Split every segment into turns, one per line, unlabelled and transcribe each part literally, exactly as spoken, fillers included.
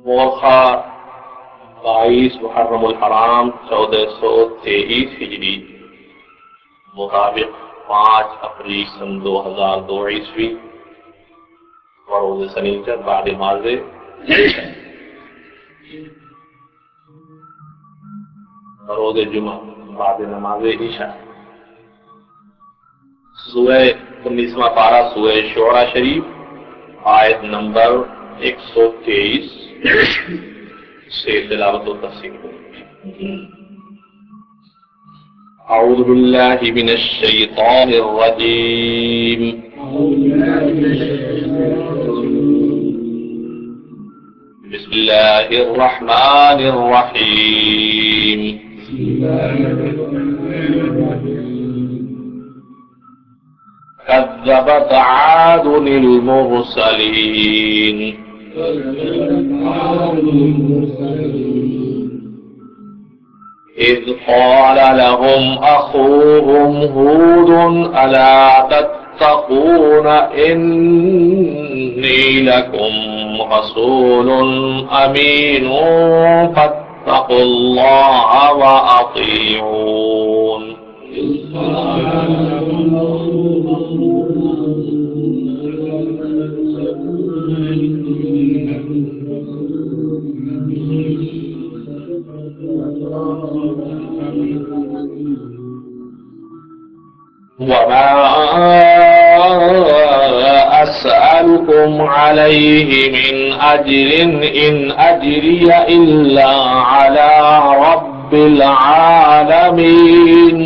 مورخہ بائیس محرم الحرام چودہ سو تیئیس ہجری مطابق پانچ اپریل سن دو ہزار دو عیسوی بروز سنیچر بعد ماضی بروز جمعہ بعد نماز عشاء سورہ انیسواں پارہ سورہ شعراء شریف آیت نمبر ایک سو تیئیس سے تلاوت و تفسیر. اعوذ باللہ من الشیطان الرجیم بسم اللہ الرحمن الرحیم. كذبت عاد المرسلين إذ قال لهم أخوهم هود ألا تتقون إني لكم رسول أمين فاتقوا الله وأطيعون. وما أسألكم عليه من أجر إن أجري إلا على رب العالمين.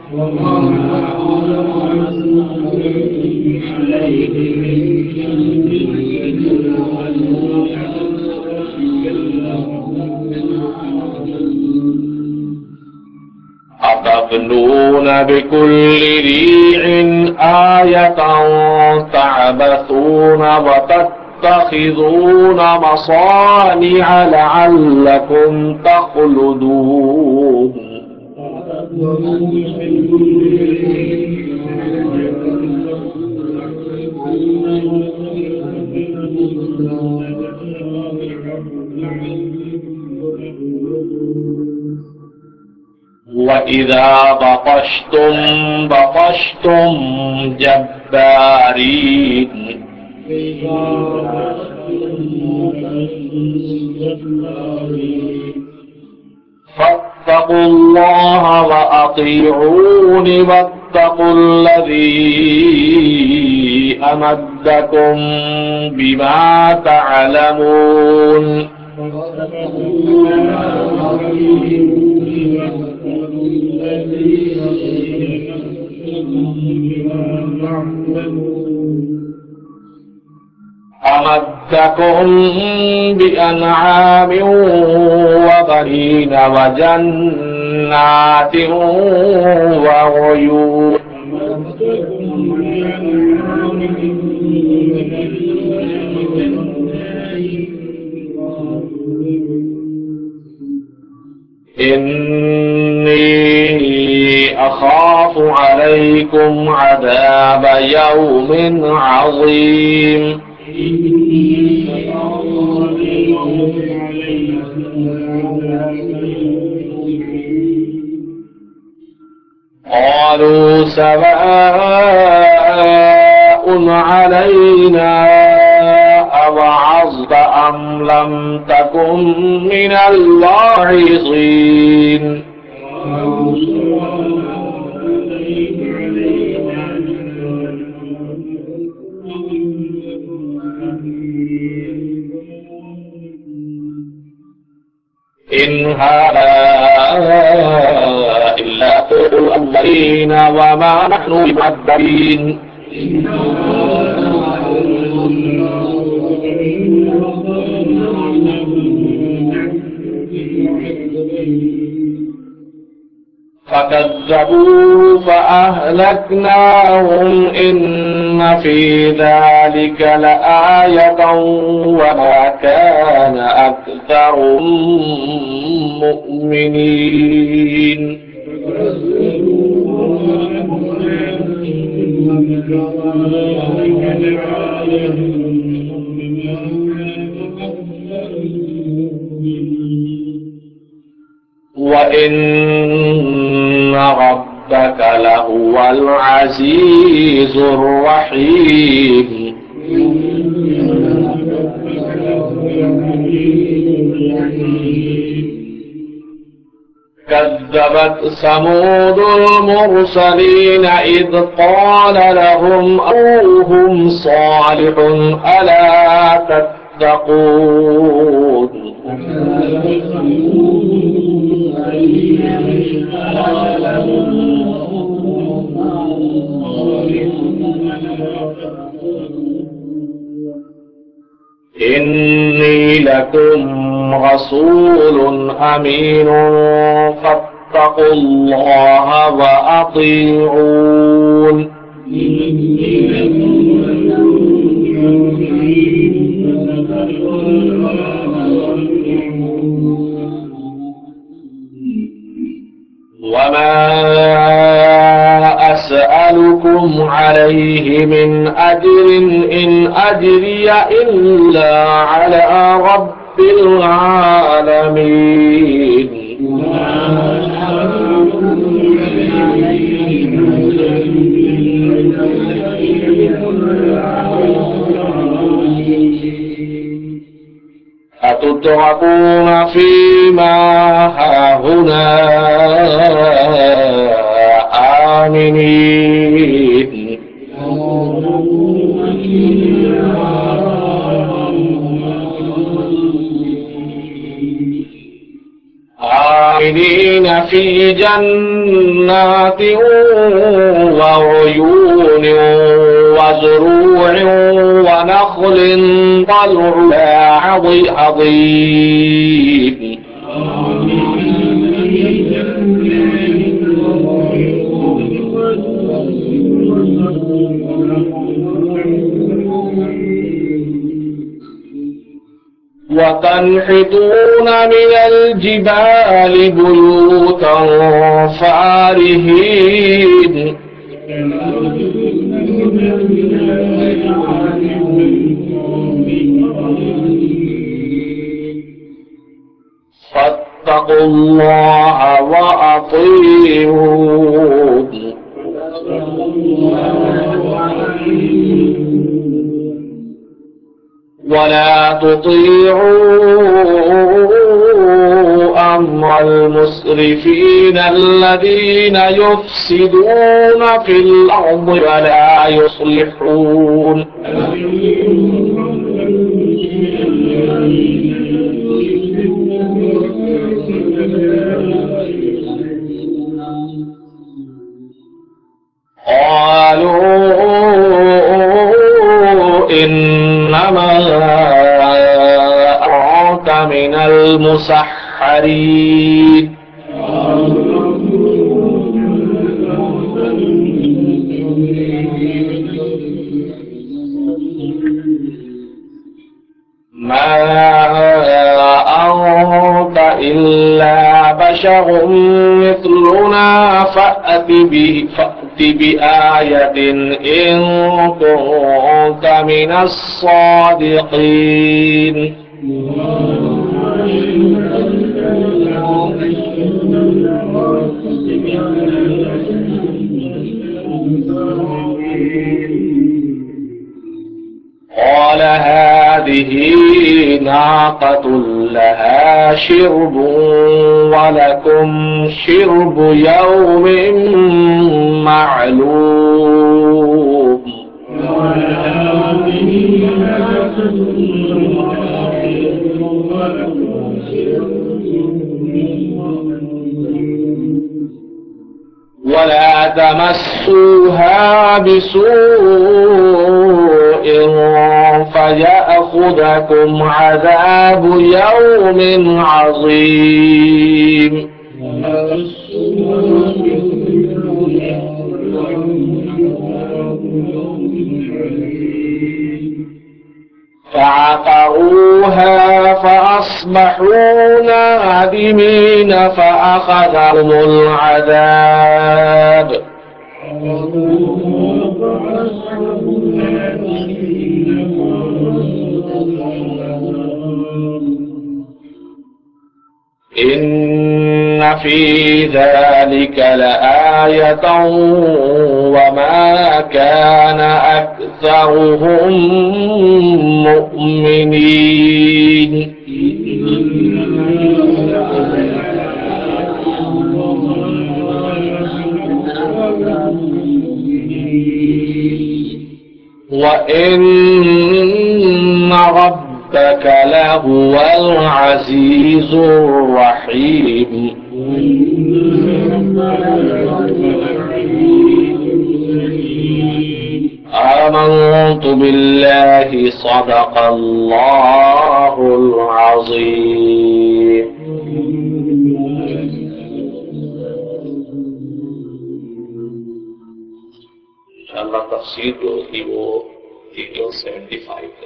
أتبنون بكل ريع آية تعبثون وتتخذون مصانع لعلكم تخلدون. وَإِذَا بَطَشْتُمْ بَطَشْتُمْ جَبَّارِينَ. فاتقوا الله وأطيعون واتقوا الذي أمدكم بما تعلمون. أمدكم بأنعام وبنين وجنات وعيون. إني أخاف عليكم عذاب يوم عظيم. قالوا سواء علينا أوعظت أم لم تكن من الواعظين. إن هذا إلا قول الأولين وما نحن بمعذبين. فكذبوا فأهلكناهم إن في ذلك لآية وما كان أكثرهم مؤمنين. وإن ربك لهو العزيز الرحيم. كذبت ثمود المرسلين إذ قال لهم أخوهم صالح ألا تتقون. إني لكم رسول أمين فاتقوا الله وأطيعون. وما أسألكم عليه من أجر إن أجري إلا على رب العالمين. أتتركون فيما هاهنا آمنين آمنين في جنات وعيون وزروع ونخل طلعها هضيم. وتنحتون من الجبال بيوتا فارهين فاتقوا الله وأطيعون. ولا تطيعوا أمر المسرفين الذين يفسدون في الأرض ولا يصلحون. قالوا إنما أنت من المسحرين. ما أنت إلا بشر مثلنا فأت به فأت بآية إن كنت من الصادقين. قال هذه ناقة لها شرب ولكم شرب يوم معلوم. ولا تمسوها بسوء فيأخذكم عذاب يوم عظيم. فعقروها فأصبحوا نادمين فأخذهم العذاب. إن في ذلك لآية وما كان أكثرهم مؤمنين وإن ربك لهو العزيز الرحيم آمنت بالله صدق الله العظيم. انشاءاللہ تفسیر جو ہوگی وہ ایک سو سیونٹی فائیو تک.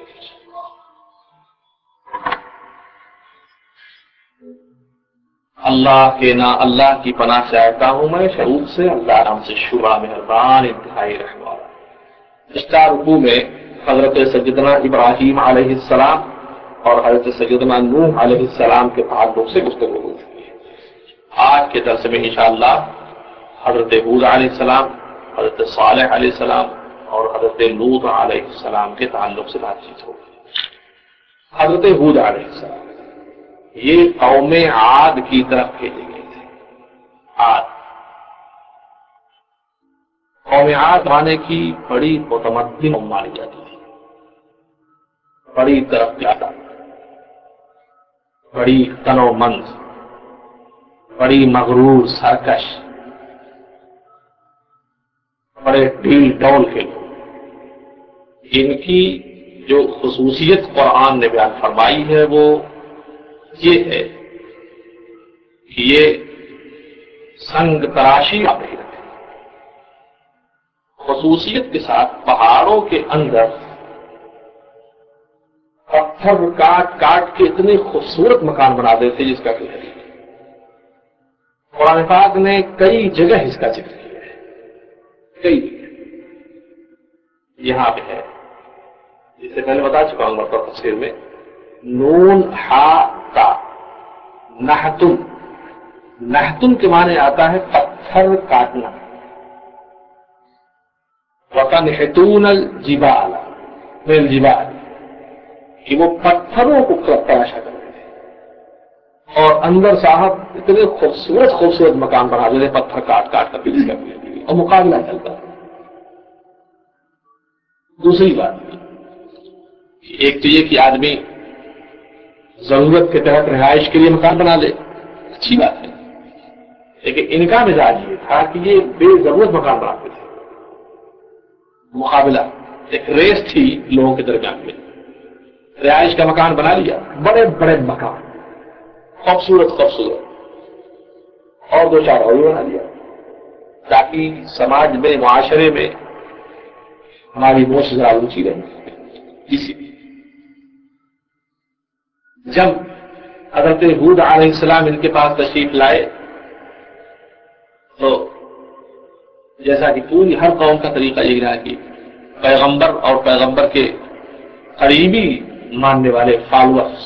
اللہ کے نا اللہ کی پناہ سے آتا ہوں میں شروع سے اللہ نام سے شبہ مہربان انتہائی رحم والا. پچھلا رکوع میں حضرت سیدنا ابراہیم علیہ السلام اور حضرت سیدنا نوح علیہ السلام کے تعلق سے گفتگو ہو چکی ہے. آج کے درس میں انشاءاللہ حضرت ہود علیہ السلام، حضرت صالح علیہ السلام اور حضرت لوط علیہ السلام کے تعلق سے بات چیت ہوگی. حضرت ہود علیہ السلام یہ قوم عاد کی طرف بھیجے گئے تھے. عاد قوم عاد مانے کی بڑی متمدن قوم مانی جاتی تھی، بڑی طرف یافتہ، بڑی تنو مند، بڑی مغرور سرکش، بڑے ڈھیل ڈول کے لوگ. ان کی جو خصوصیت قرآن نے بیان فرمائی ہے وہ یہ ہے کہ یہ سنگ تراشی آپ نہیں رکھتے. خصوصیت کے ساتھ پہاڑوں کے اندر پتھر کاٹ کاٹ کے اتنے خوبصورت مکان بنا دیتے جس کا کوئی حدیث. قرآن پاک نے کئی جگہ اس کا ذکر کیا ہے، کئی جگہ. یہاں پہ ہے جس سے پہلے بتا چکا ہوں مرتبہ تفسیر میں، نون ہا تا نحتن. نحتن کے معنی آتا ہے پتھر کاٹنا. وَتَنْحِتُونَ الْجِبَالَ مِنَ الْجِبَالِ کہ وہ پتھروں کو تراشا کرتے تھے اور اندر صاحب اتنے خوبصورت خوبصورت مکان بنا دیتے پتھر کاٹ کاٹ کر کے جس کا اور مقابلہ چلتا. دوسری بات ایک تو یہ کہ آدمی ضرورت کے تحت رہائش کے لیے مکان بنا لے، اچھی بات ہے، لیکن ان کا مزاج یہ تھا کہ یہ بے ضرورت مکان بناتے تھے. مقابلہ ایک ریس تھی لوگوں کے درمیان میں. رہائش کا مکان بنا لیا، بڑے بڑے مکان خوبصورت خوبصورت، اور دو چار اور بنا لیا تاکہ سماج میں معاشرے میں ہماری موچ ذرا اونچی رہے. اسی لیے جب حضرت ہود علیہ السلام ان کے پاس تشریف لائے تو جیسا کہ پوری ہر قوم کا طریقہ یہ رہا کہ پیغمبر اور پیغمبر کے قریبی ماننے والے فالوورز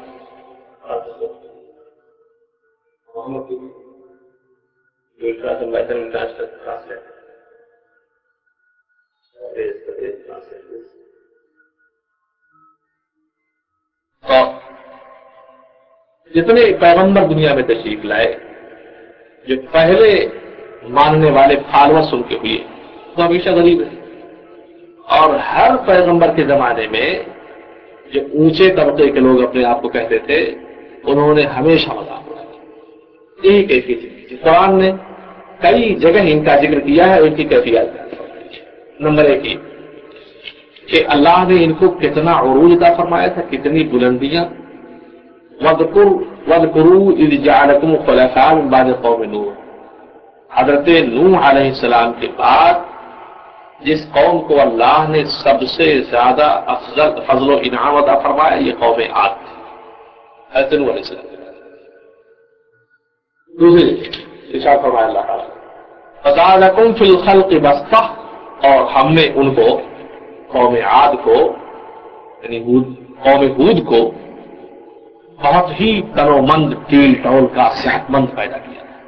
تو جتنے پیغمبر دنیا میں تشریف لائے جو پہلے ماننے والے فالوورز ان کے ہوئے وہ ہمیشہ غریب ہے. اور ہر پیغمبر کے زمانے میں جو اونچے طبقے کے لوگ اپنے آپ کو کہتے تھے انہوں نے ہمیشہ مذاق اڑایا. یہی کیفیت تھی. قرآن نے کئی جگہ ان کا ذکر کیا ہے، ان کی کیفیت. نمبر ایک یہ کہ اللہ نے ان کو کتنا عروج عطا فرمایا تھا، کتنی بلندیاں. وَاذْكُرْ وَاذْكُرُوا إِذْ جَعَلَكُمْ خُلَفَاءَ مِن بَعْدِ قَوْمِ نوح. حضرت نوح علیہ السلام کے بعد جس قوم کو اللہ نے سب سے زیادہ افضل فضل و انعام عطا فرمایا یہ قوم عاد تھی. حضرت نوح علیہ السلام. دوسری ارشاد فرمایا اللہ تعالیٰ فَزَادَكُمْ فِي الْخَلْقِ بَسْطَةً، اور ہم نے ان کو قوم عاد کو یعنی ہود قوم ہود کو بہت ہی تنومند ٹیل ٹول کا صحت مند پیدا کیا تھا.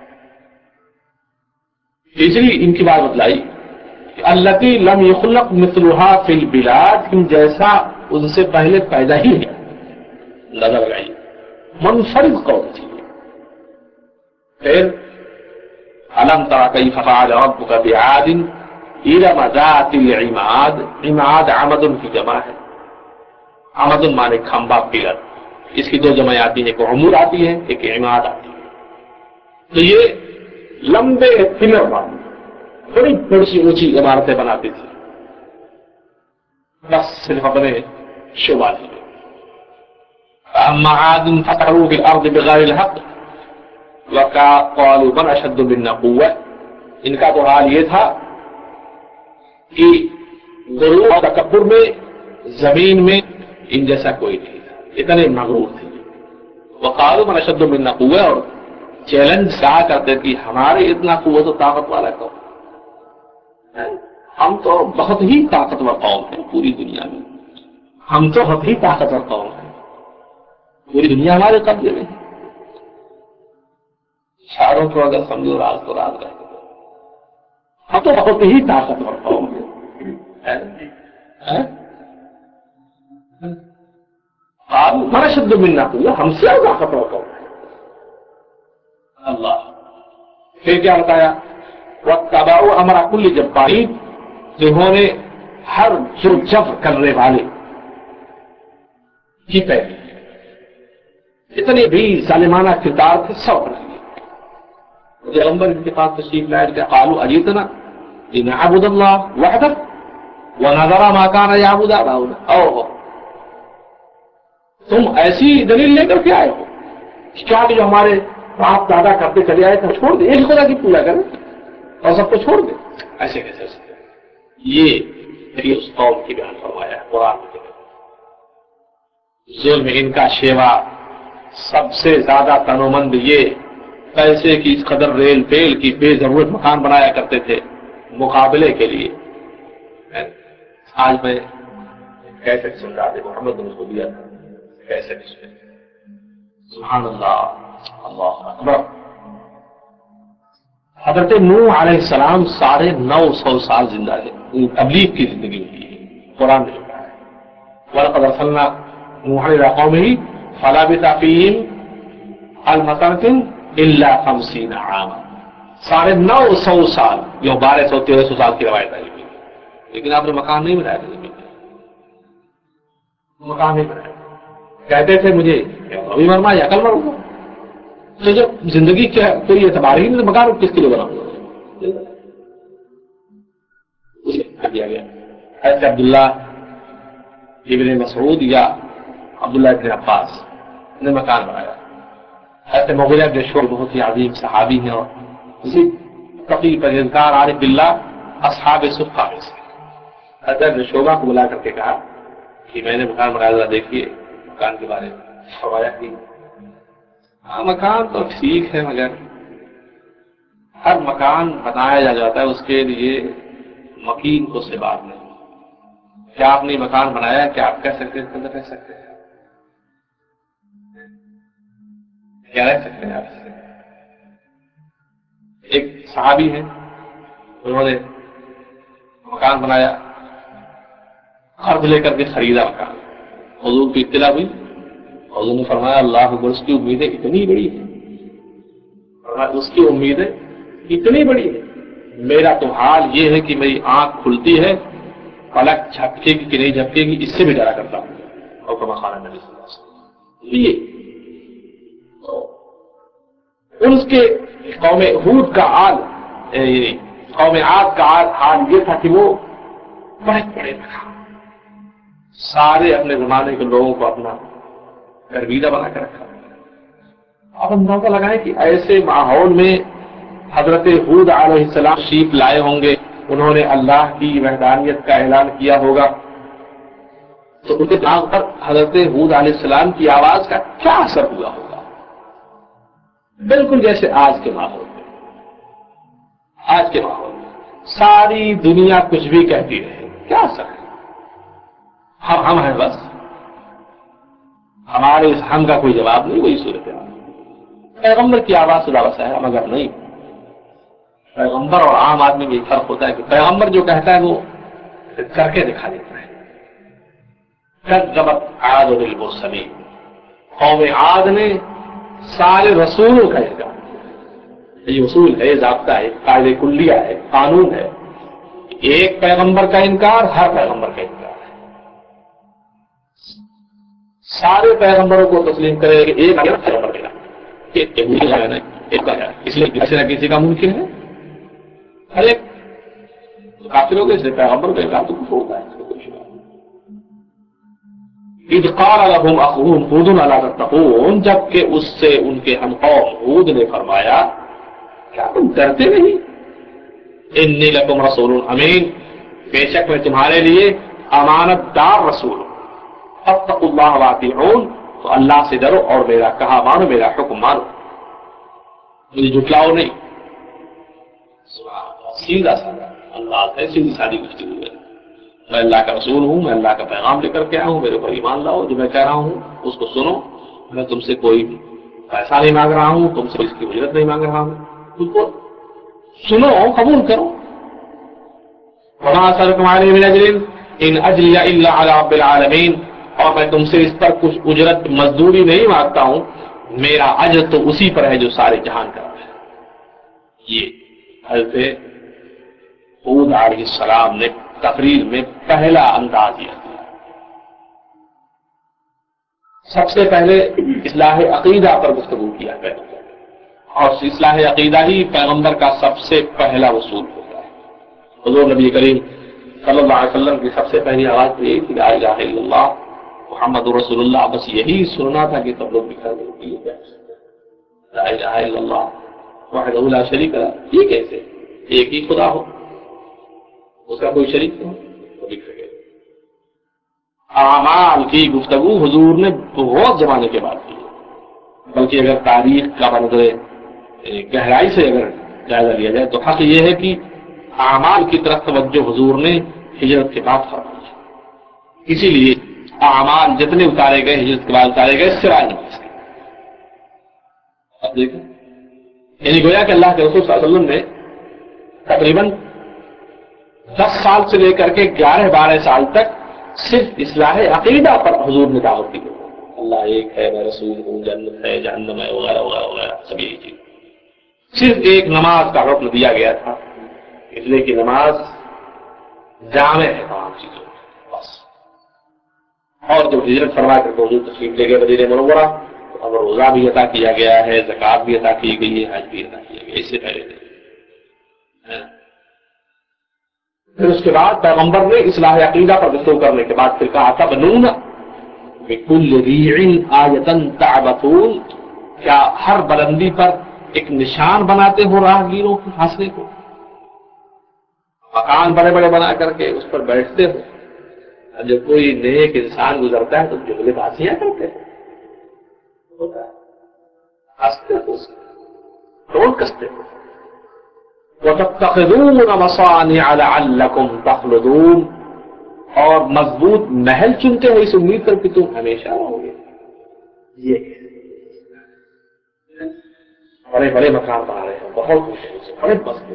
تیسری ان کی بات بتلائی التی لم یخلق مثلها فی البلاد، جیسا ان سے پہلے پیدا ہی ہے. نظر لگائی منفرد قوم تھی. پھر الم تر کیف فعل ربک بعاد ارم ذات العماد. عماد عمد کی جمع ہے. عمد مانے کھمبا پلر. اس کی دو جمع آتی ہیں، ایک عمود آتی ہے ایک عماد آتی ہے. تو یہ لمبے پلر والے بڑی بڑی اونچی عمارتیں بناتی تھی، بس صرف اپنے شعبہ تھی. اما عاد فسعوا في الارض بغير الحق وقالوا من اشد منا قوة. ان کا تو حال یہ تھا کہ غرور اور تکبر میں زمین میں ان جیسا کوئی نہیں تھا، اتنے مغرور تھے. وقالوا من اشد منا قوة، اور چیلنج کہا کرتے کہ ہمارے اتنا قوت و طاقت والا قوم، ہم تو بہت ہی طاقتور قوم ہیں پوری دنیا میں، ہم تو بہت ہی طاقتور قوم ہیں، پوری دنیا ہمارے قبضے میں ہے. شاعروں کو اگر سمجھو راز تو راز رہتے ہیں، ہم تو بہت ہی طاقتور قوم ہیں. بڑا شد ملنا چاہیے، ہم سے طاقتور قوم ہے. اللہ پھر کیا بتایا وَاتَّبَعُوا أَمْرَ كُلِّ جَبَّارٍ، جنہوں نے ہر جو جبر کرنے والے کی پیروی، اتنے بھی ظالمانہ کردار تھے سب اپنا لیے. پیغمبر کے پاس تشریف لائے کہ قالوا اجئتنا لنعبد اللہ وحدہ ونذر ما كان يعبد آباؤنا. او تم ایسی دلیل لے کر کے آئے ہو کیا کہ جو ہمارے باپ دادا کرتے چلے آئے تھے چھوڑ دیں، ایک خدا کی پوجا کریں اور سب کو چھوڑ دیں؟ ایسے کیسے سکتے؟ یہ اس قوم کی بیان فرمایا ہے قرآن میں. ظلم ان کا شیوا سب سے زیادہ تنومند یہ پیسے کی اس قدر ریل پیل کی بے ضرورت مکان بنایا کرتے تھے مقابلے کے لیے. آج میں کیسے سن رہا تھا محمد نے اس کو دیا تھا کیسے سبحان اللہ اللہ اکبر. حضرت نوح علیہ السلام ساڑھے نو سو سال زندہ ہے، تبلیغ کی زندگی ہوئی ہے. قرآن نے کہا ہے وَلَقَدْ أَرْسَلْنَا نُوحًا إِلَىٰ قَوْمِهِ فَلَبِثَ فِيهِمْ أَلْفَ سَنَةٍ إِلَّا خَمْسِينَ عَامًا. ساڑھے نو سو سال، جو بارہ سو تیرہ سو سال کی روایت آئی ہوئی، لیکن آپ نے مکان نہیں بنایا تھا. زمین مکان نہیں بنایا. کہتے تھے مجھے ابھی مرنا یا کل مروں گا. تو جب زندگی کیا کوئی اعتبار ہی نہیں تو مکان کس کے لیے بناؤں گا؟ دیا گیا. ایسے عبداللہ ابن مسعود یا عبداللہ ابن عباس نے مکان بنایا. ایسے مغیرہ ابن شعبہ بہت ہی عظیم صحابی ہیں اور اسی تقی پرہیزگار عارف باللہ اصحاب صفہ میں سے. حضرت ابن شعبہ کو بلا کر کے کہا کہ میں نے مکان بنایا، ذرا دیکھیے مکان کے بارے میں. فرمایا کہ ہاں مکان تو ٹھیک ہے مگر ہر مکان بنایا جاتا ہے اس کے لیے مکین کو سے بات نہیں. کیا آپ نے مکان بنایا کیا آپ کہہ سکتے ہیں رہ سکتے ہیں؟ کیا رہ سکتے ہیں آپ سے؟ ایک صحابی ہیں انہوں نے مکان بنایا، قرض لے کر کے خریدا مکان. حضور کی اطلاع ہوئی، حضور نے فرمایا اللہ اکبر، اس کی امیدیں اتنی بڑی ہیں. اس کی امیدیں اتنی بڑی ہیں، میرا تو حال یہ ہے کہ میری آنکھ کھلتی ہے پلک جھپکے گی کہ نہیں جھپکے گی اس سے بھی ڈرا کرتا ہوں. اور کما خانہ نبی صلی اللہ علیہ وسلم یہ ان کے قوم ہود کا حال، قوم عاد کا حال یہ تھا کہ وہ بڑے بڑے سارے اپنے زمانے کے لوگوں کو اپنا گرویدہ بنا کر رکھا. آپ اندازہ لگائیں کہ ایسے ماحول میں حضرت ہود علیہ السلام شیپ لائے ہوں گے، انہوں نے اللہ کی وحدانیت کا اعلان کیا ہوگا، تو ان کے دماغ پر حضرت ہود علیہ السلام کی آواز کا کیا اثر ہوا ہوگا؟ بالکل جیسے آج کے ماحول میں. آج کے ماحول میں ساری دنیا کچھ بھی کہتی رہے، کیا اثر ہے؟ ہم ہم ہیں بس، ہمارے اس ہم کا کوئی جواب نہیں، وہی صورت ہے. پیغمبر کی آواز سے دعوت ہے مگر نہیں. پیغمبر اور عام آدمی میں یہ فرق ہوتا ہے کہ پیغمبر جو کہتا ہے وہ کر کے دکھا دیتا ہے. کذبت عاد بالمرسلین، قوم عاد نے سارے رسولوں کا انکار. یہ اصول ہے، ضابطہ ہے، قاعدہ کلیہ ہے، قانون ہے. ایک پیغمبر کا انکار ہر پیغمبر کا انکار ہے. سارے پیغمبروں کو تسلیم کرے کہ ایک پیغمبر کا اس لیے کسی نہ کسی کا ممکن ہے. ہر ایک کافروں کے پیغمبر کا انکار تو کچھ ہوگا. اذ قال لهم اخوهم ہود الا تتقون، جبکہ اس سے ان کے ہم قوم ہود نے فرمایا کیا تم ڈرتے نہیں؟ انی لکم رسول امین، بے شک میں تمہارے لیے امانت دار رسول ہوں. فاتقوا اللہ واطیعون، تو اللہ سے ڈرو اور میرا کہا مانو، میرا حکم مانو، مجھے جھٹلاؤ نہیں. سیدھا سادہ اللہ ہے، سیدھی سادی گفتگو ہے. میں اللہ کا رسول ہوں، میں اللہ کا پیغام لے کر کے آیا ہوں، میرے اوپر ایمان لاؤ. جو میں کہہ رہا ہوں اس کو سنو. میں تم سے کوئی پیسہ نہیں مانگ رہا ہوں، تم سے اس کی اجرت نہیں مانگ رہا ہوں. تم کو سنو، قبول کرو. وما اسألكم عليه من اجر ان اجري الا على رب العالمین، اور میں تم سے اس پر کچھ اجرت مزدوری نہیں مانگتا ہوں، میرا اجر تو اسی پر ہے جو سارے جہان کا ہے. یہ حضرت ہود علیہ السلام نے تقریر میں پہلا انداز یہ دیا. سب سے پہلے اصلاح عقیدہ پر گفتگو کیا پیغمبر، اور اصلاح عقیدہ ہی پیغمبر کا سب سے پہلا اصول ہوتا ہے. حضور نبی کریم صلی اللہ علیہ وسلم کی سب سے پہلی آواز تو یہی تھی لا الہ الا اللہ محمد رسول اللہ. بس یہی سننا تھا کہ سب لوگ بکھر گئے. لا الہ الا اللہ وحدہ لا شریک لہ، یہ کیسے؟ ایک ہی خدا ہو، اس کا کوئی شریک نہ ہو. اعمال کی گفتگو حضور نے بہت زمانے کے بعد کی، بلکہ اگر تاریخ کا منظر گہرائی سے اگر جائزہ لیا جائے تو حق یہ ہے کہ اعمال کی طرف توجہ حضور نے ہجرت کے بعد فرمائی. اسی لیے اعمال جتنے اتارے گئے ہجرت کے بعد اتارے گئے سوائے نماز کے. اب دیکھیں، یعنی گویا کہ اللہ کے رسول صلی اللہ علیہ وسلم نے تقریباً دس سال سے لے کر کے گیارہ بارہ سال تک صرف اصلاح عقیدہ پر حضور نے دعوت دی. اللہ ایک ہے، میں رسول ہوں، جنت ہے، جہنم ہے، وغیرہ وغیرہ وغیرہ سب یہی چیز. صرف ایک نماز کا حکم دیا گیا تھا، اس لیے کہ نماز جامع ہے تمام چیزوں بس. اور جب ہجرت فرما کر حضور تشریف لے گئے مدینہ منورہ، تو اب روزہ بھی عطا کیا گیا ہے، زکوٰۃ بھی عطا کی گئی ہے، حج بھی عطا کیا گیا. اس سے پہلے نہیں. پھر اس کے بعد پیغمبر نے اصلاح عقیدہ پر گفتگو کرنے کے بعد پھر کہا تبنون بکل ریع آیۃ تعبثون، کیا ہر بلندی پر ایک نشان بناتے ہو راہگیروں کے حاصلے کو؟ مکان بڑے بڑے بنا کر کے اس پر بیٹھتے ہو. جب کوئی نیک انسان گزرتا ہے تو جملے بازیاں کرتے ہو، ہنستے ہو، ٹول کستے ہو. وَتَتَّخِذُونَ مَصَانِعَ لَعَلَّكُمْ تَخْلُدُونَ، اور مضبوط محل چنتے ہو اس امید پر کہ تم ہمیشہ رہو گے. یہ بڑے بڑے مکان بنا رہے ہیں، بہت بڑے مسجد،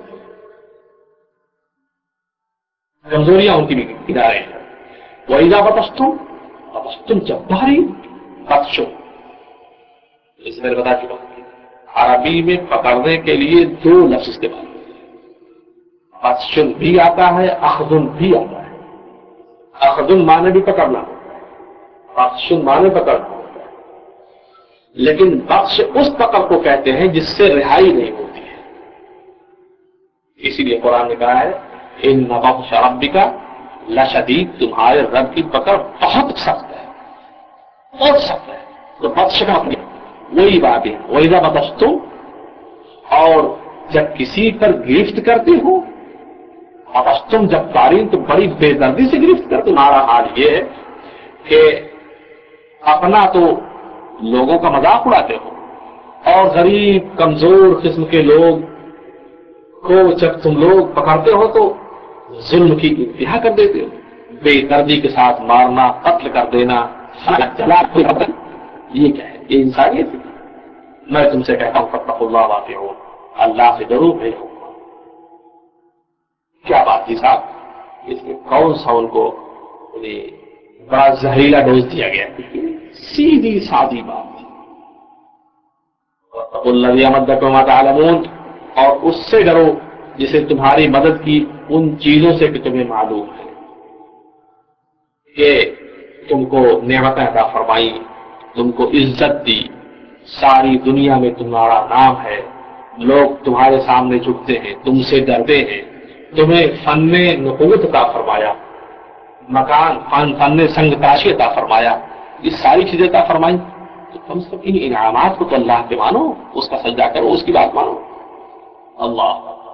کمزوریاں ان کی بھی گرا رہے ہیں. وَإِذَا بَطَشْتُمْ بَطَشْتُمْ جَبَّارِينَ، بطشو اس میں بتا چکا ہوں عربی میں پکڑنے کے لیے دو لفظ استعمال ہوتے ہیں. بطشن بھی آتا ہے، اخذن بھی آتا ہے. اخذن معنی بھی پکڑنا ہوتا ہے، بطشن معنی پکڑنا ہوتا ہے. لیکن بطش اس پکڑ کو کہتے ہیں جس سے رہائی نہیں ہوتی ہے. اسی لیے قرآن نے کہا ہے ان بطش ربک لشدید، تمہارے رب کی پکڑ بہت سخت ہے، بہت سخت ہے. تو بطش کا وہی بات ہے. وَإِذَا بَطَشْتُمْ، اور جب کسی پر گرفت کرتے ہو، بطشتم جب تارین تو بڑی بے دردی سے گرفت کرتے. تمہارا حال یہ ہے کہ اپنا تو لوگوں کا مذاق اڑاتے ہو، اور غریب کمزور قسم کے لوگ کو جب تم لوگ پکڑتے ہو تو ظلم کی انتہا کر دیتے ہو. بے دردی کے ساتھ مارنا، قتل کر دینا، جلا یہ کیا ہے؟ یہ انسانیت ہے؟ میں تم سے کہتا ہوں فاتقوا اللہ واطیعون، اللہ سے ڈرو میرے حکم۔ کیا بات تھی صاحب، اس میں کون سا ان کو بڑا زہریلا ڈوز دیا گیا؟ سیدھی سادی بات ہے۔ واتقوا الذی امدکم بما تعلمون، اور اس سے ڈرو جسے تمہاری مدد کی ان چیزوں سے کہ تمہیں معلوم ہے، کہ تم کو نعمتیں عطا فرمائی، تم کو عزت دی، ساری دنیا میں تمہارا نام ہے، لوگ تمہارے سامنے جھکتے ہیں، تم سے ڈرتے ہیں، تمہیں فن نبوت عطا فرمایا، مکان فن فن سنگ تاشی عطا فرمایا، یہ ساری چیزیں عطا فرمائی، تو کم سے کم ان انعامات کو تو اللہ کے مانو، اس کا سجدہ کرو، اس کی بات مانو۔ اللہ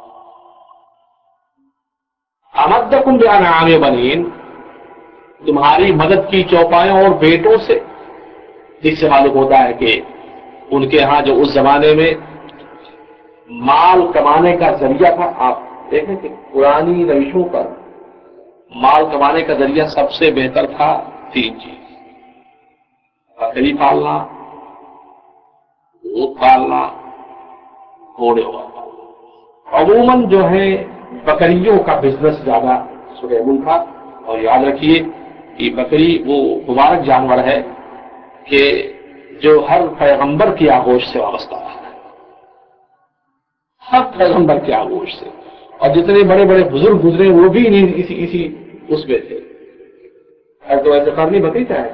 امدکم بانعام بنین، تمہاری مدد کی چوپایوں اور بیٹوں سے، جس سے معلوم ہوتا ہے کہ ان کے ہاں جو اس زمانے میں مال کمانے کا ذریعہ تھا، آپ دیکھیں کہ پرانی روشوں پر مال کمانے کا ذریعہ سب سے بہتر تھا تین چیز: بکری پالنا، اونٹ پالنا، گھوڑے پالنا۔ عموماً جو ہے بکریوں کا بزنس زیادہ سٹیبل تھا، اور یاد رکھیے کہ بکری وہ مبارک جانور ہے کہ جو ہر پیغمبر کی آغوش سے وابستہ رہا ہے، ہر پیغمبر کی آغوش سے، اور جتنے بڑے بڑے بزرگ گزرے وہ بھی اسی اسی اس میں تھے۔ تو ایسے کرنی بکری چاہے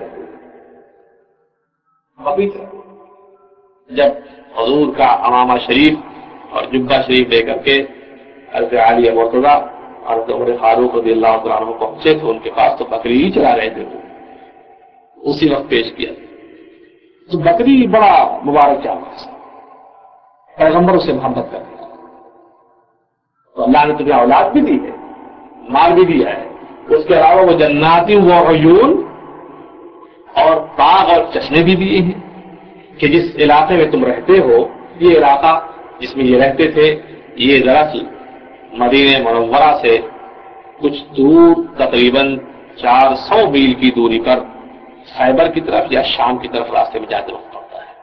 بکری جب حضور کا امامہ شریف اور جبہ شریف لے کر کے حضرت علی مرتضیٰ اور حضرت عمر فاروق رضی اللہ تعالیٰ عنہ پہنچے تو ان کے پاس تو بکری ہی چلا رہے تھے، وہ اسی وقت پیش کیا۔ تو بکری بڑا مبارک جانور ہے، پیغمبر اسے محبت کرتے ہیں، تو اللہ نے تمہیں اولاد بھی دی ہے، مال بھی دیا ہے، اس کے علاوہ وہ جنات و عیون اور باغ اور چشمے بھی دیے ہیں، کہ جس علاقے میں تم رہتے ہو، یہ علاقہ جس میں یہ رہتے تھے، یہ دراصل مدینہ منورہ سے کچھ دور تقریباً چار سو میل کی دوری پر خیبر کی طرف یا شام کی طرف راستے میں جاتے وقت پڑتا ہے۔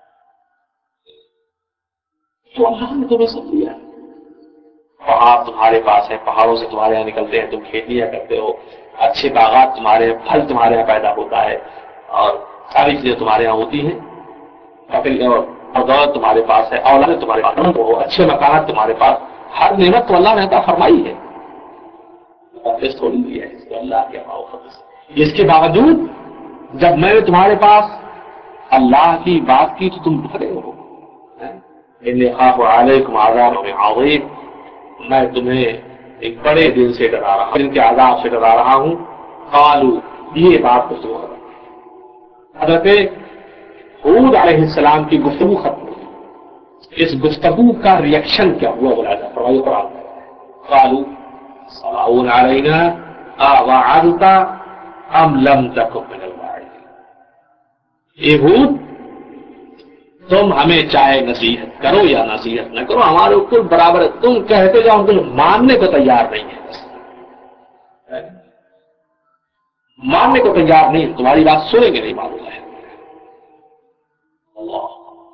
تو اللہ نے تمہیں سب دیا ہے، پہاڑ تمہارے پاس ہے، پہاڑوں سے تمہارے یہاں نکلتے ہیں، تم کھیتیاں کرتے ہو، اچھے باغات تمہارے یہاں، پھل تمہارے یہاں پیدا ہوتا ہے، اور ساری چیزیں تمہارے یہاں ہوتی ہیں، اور دولت تمہارے پاس ہے، اولاد تمہارے پاس ہو، اچھے مکانات تمہارے پاس، ہر نعمت تو اللہ نے عطا فرمائی ہے، تھوڑی دی ہے اس کو اللہ کے معاوضے۔ اس کے باوجود جب میں نے تمہارے پاس اللہ کی بات کی تو تم ڈرے ہو، انی اخاف علیکم عذاب یوم عظیم، میں تمہیں ایک بڑے دن سے ڈرا رہا ہوں، دن کے عذاب سے ڈرا رہا ہوں۔ قالوا، یہ بات تو سنو، حضرت ہود علیہ السلام کی گفتگو ختم ہوئی، اس گفتگو کا ریئیکشن کیا ہوا بولا جاتا ہے قرآن میں، قالوا سواء علینا اوعظت ام لم تکن من الواعظین، اے ہود تم ہمیں چاہے نصیحت کرو یا نصیحت نہ کرو ہمارے اوپر برابر ہے، تم کہتے جاؤ، تم ماننے کو تیار نہیں ہے، بس ماننے کو تیار نہیں، تمہاری بات سنیں گے نہیں، معلوم ہے اللہ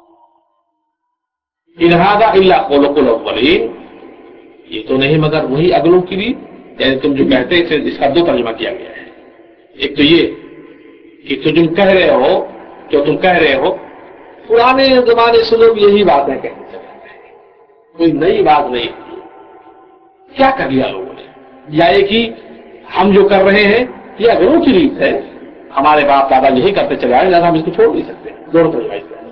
ان ھذا الا خلق الاولین، یہ تو نہیں مگر وہی اگلوں کی بھی، یعنی تم جو کہتے تھے، اس کا دو ترجمہ کیا گیا ہے، ایک تو یہ کہ تو تم کہہ رہے ہو، جو تم کہہ رہے ہو پرانے زمانے سے لوگ یہی باتیں کہتے چلے آئے ہیں، کوئی نئی بات نہیں، کیا کر لیا لوگوں نے، یا یہ کہ ہم جو کر رہے ہیں یہ اگلوں کی ریت ہے، ہمارے باپ دادا یہی کرتے چلے آئے، لہٰذا ہم اس کو چھوڑ نہیں سکتے، دونوں ترجمہ اس کا ہے۔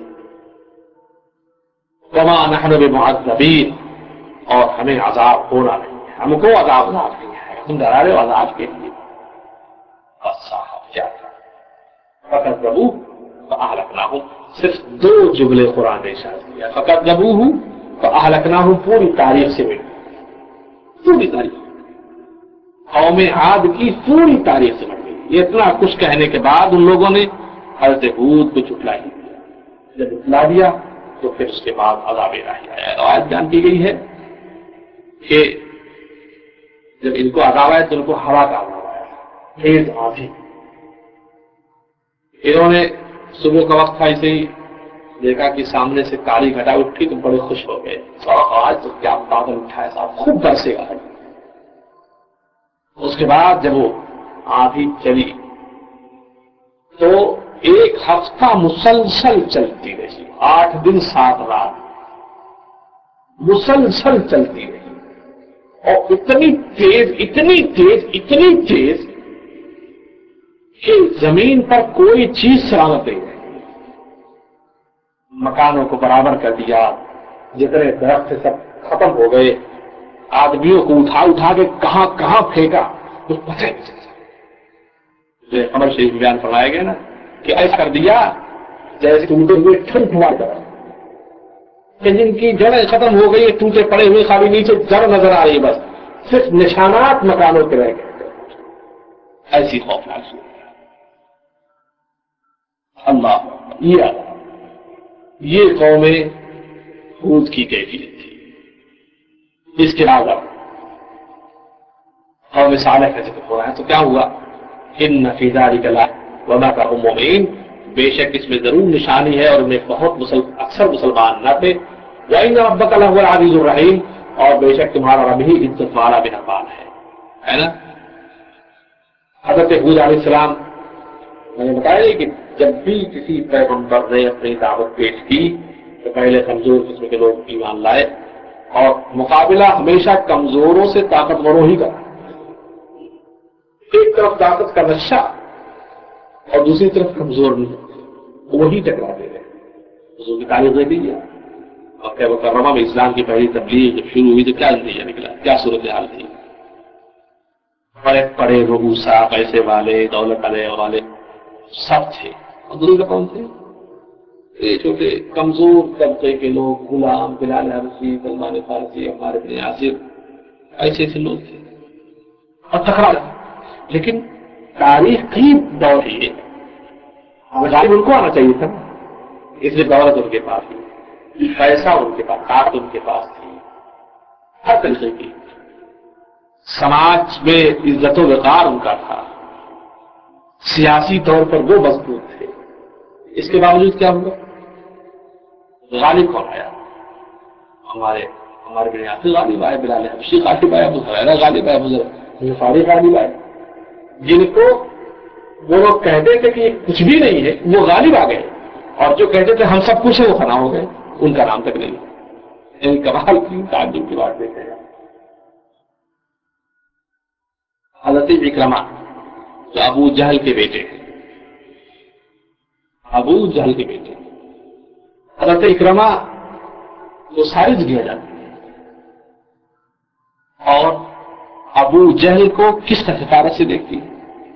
وما نحن بمعذبین، اور ہمیں عذاب ہونا نہیں ہے، ہم کو عذاب عذاب نہیں ہے، تم ڈرا رہے ہو عذاب کے لیے، بس صاحب کیا تھا فکذبوہ فاہلکناہم، صرف دو جملے قرآن نے ارشاد کیا، فکذبوہ فاہلکناہم، پوری تاریخ سے مل پوری تاریخ، قوم عاد کی پوری تاریخ سے مل گئی، یہ اتنا کچھ کہنے کے بعد ان لوگوں نے حضرت ہود کو جھٹلا ہی دیا، جب جھٹلا دیا تو پھر اس کے بعد عذاب الہی آیا، روایت بیان کی گئی ہے کہ جب ان کو عذاب آیا تو ان کو ہوا کا عذاب آیا، تیز آندھی، انہوں نے صبح کا وقت تھا، اسے ہی دیکھا کہ سامنے سے کالی گھٹا اٹھی تو بڑے خوش ہو گئے، آج تو کیا بادل اٹھا ہے صاحب، خوب برسے گا۔ اس کے بعد جب وہ آندھی چلی تو ایک ہفتہ مسلسل چلتی رہی، آٹھ دن سات رات مسلسل چلتی رہی، اور اتنی تیز اتنی تیز اتنی تیز کہ زمین پر کوئی چیز سلامت نہیں رہی، مکانوں کو برابر کر دیا، جتنے درخت تھے سب ختم ہو گئے، آدمیوں کو اٹھا اٹھا کے کہاں کہاں پھینکا کچھ پتہ نہیں چلتا۔ عمر شریف میں بیان فرمایا گیا نا کہ ایسا کر دیا جیسے ٹوٹے ہوئے ٹھنڈ ہوا طرح کہ جن کی جڑیں ختم ہو گئی، ٹوٹے پڑے ہوئے خالی نیچے جڑ نظر آ رہی، بس صرف نشانات مکانوں کے رہ گئے، ایسی خوفناک صورت۔ اللہ یہ یہ قوم ہود کی کیفیت تھی۔ اس کے بعد اب قوم صالح کا ذکر ہو رہا ہے تو کیا ہوا؟ ان فی ذلک لآیۃ وما کانوا مؤمنین، بے شک اس میں ضرور نشانی ہے اور میں بہت مسل... اکثر مسلمان نہ تھے۔ وَإِنَّ رَبَّكَ لَهُوَ الْعَزِيزُ الرَّحِيمُ، اور بے شک تمہارا رب ہی عزت والا مہربان ہے، ہے نا؟ حضرت ہود علیہ السلام، میں نے بتایا کہ جب بھی کسی پیغمبر نے اپنی دعوت پیش کی تو پہلے کمزور قسم کے لوگ ایمان لائے، اور مقابلہ ہمیشہ کمزوروں سے طاقتوروں ہی کا، ایک طرف طاقت کا نشہ اور دوسری طرف کمزور نہیں، وہی ٹکراتے ہیں۔ حضور کی تاریخ دے دیجیے، اور کیا مکرمہ میں اسلام کی پہلی تبلیغ جب شروع ہوئی تو کیا نتیجہ نکلا، کیا صورتحال تھی؟ بڑے پڑے رؤوسا، پیسے والے، دولت والے والے سب تھے، اور دوسرے کون تھے؟ یہ چھوٹے کمزور طبقے کے لوگ، غلام، بلال حبشی، سلمان فارسی، عمار بن یاسر، ایسے ایسے لوگ تھے اور ٹکرا۔ لیکن تاریخ کی دور ہے، غالب ان کو آنا چاہیے تھا، اس لیے دولت ان کے پاس تھی، پیسہ ان کے پاس، طاقت ان کے پاس تھی، ہر طریقے کی، سماج میں عزت و وقار ان کا تھا، سیاسی طور پر وہ مضبوط تھے۔ اس کے باوجود کیا ہوا؟ غالب کون آیا؟ ہمارے ہمارے بن یاسر غالب آئے، بلال حبشی غالب آئے، ابو ہریرہ غالب آئے، ابو ذر غفاری غالب آئے، جن کو وہ لوگ کہتے تھے کہ یہ کچھ بھی نہیں ہے وہ غالب آ گئے، اور جو کہتے تھے ہم سب کچھ ہے وہ فنا ہو گئے، ان کا نام تک نہیں۔ ان کمال کی تعجب کی بات دیکھیں گا۔ حضرت اکرمہ جو ابو جہل کے بیٹے ہیں، ابو جہل کے بیٹے، حضرت اکرمہ وہ ساری جگہ جاتے ہیں، اور ابو جہل کو کس حقارت سے دیکھتی ہے؟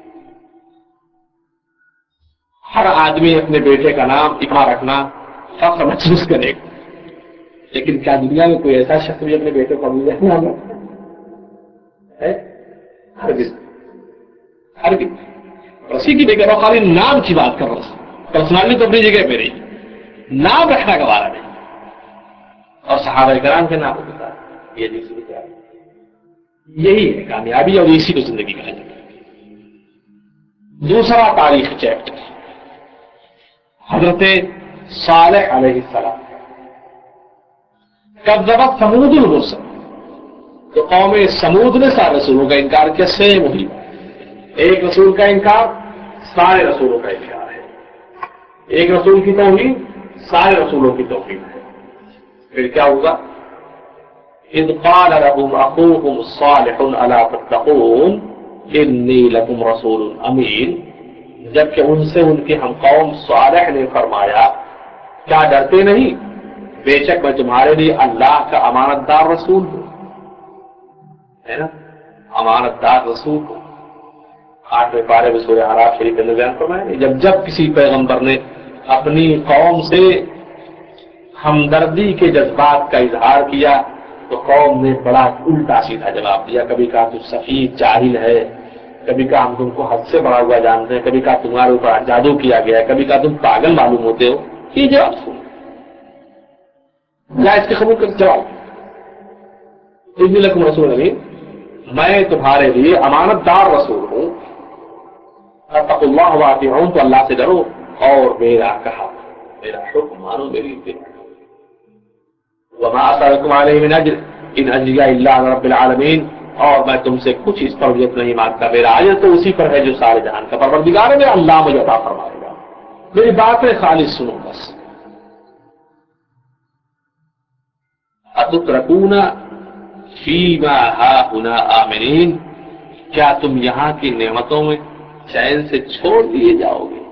ہر آدمی اپنے بیٹے کا نام اکرمہ رکھنا فخر محسوس کرے گا، لیکن کیا دنیا میں کوئی ایسا شخص بھی اپنے بیٹے کو ابو جہل نام رکھتا ہے؟ ہرگز ہرگز۔ اسی کی دیکھ خالی نام کی بات کر رہا ہوں، پرسنالٹی تو اپنی جگہ پہ رہی، نام رکھنا گوارا نہیں، اور صحابہ کرام کے نام کے ساتھ یہ نہیں سنتے۔ یہی ہے کامیابی، اور اسی کو زندگی کہا جاتا ہے۔ دوسرا تاریخی چیپٹر حضرت صالح علیہ السلام، کذبت ثمود المرسل، تو قوم سمود نے سارے رسولوں کا انکار کیا؟ سیم وہی، ایک رسول کا انکار سارے رسولوں کا انکار ہے، ایک رسول کی توہین سارے رسولوں کی توہین ہے۔ پھر کیا ہوگا؟ اذ قال لهم اخوهم صالح الا تتقون انی لکم رسول امین، جبکہ ان سے ان کے ہم قوم صالح نے فرمایا کیا ڈرتے نہیں، بے شک میں تمہارے لیے اللہ کا امانت دار رسول ہوں، ہے نا؟ امانت دار رسول ہوں۔ آٹھویں پارے میں سورہ اعراف شریف کے اندر بیان فرمایا کہ جب جب کسی پیغمبر نے اپنی قوم سے ہمدردی کے جذبات کا اظہار کیا تو قوم نے بڑا الٹا سیدھا جواب دیا، کبھی کہا تو سفیہ جاہل ہے، کبھی کہا ہم تم کو حد سے بڑا ہوا جانتے ہیں، کبھی کہا تمہارے اوپر جادو کیا گیا ہے، کبھی کہا تم پاگل معلوم ہوتے ہو۔ یہ جواب سن کیا اس کے قبول کر جواب انی لکم رسول امین، میں تمہارے لیے امانت دار رسول ہوں، اتقوا اللہ واطیعون، تو اللہ سے ڈرو اور میرا کہا میرا حکم مانو، میری اتباع کرو. وما اسألكم علیہ من اجر ان اجری الا علی رب العالمین، اور میں تم سے کچھ اس پر اجرت نہیں مانگتا، میرا اجر تو اسی پر ہے جو سارے جہان کا پروردگار ہے، میرا اللہ مجھے عطا فرمائے گا. میری بات ہے خالص سنو بس. اتترکون فیما ہاہنا آمنین، کیا تم یہاں کی نعمتوں میں چین سے چھوڑ دیے جاؤ گے؟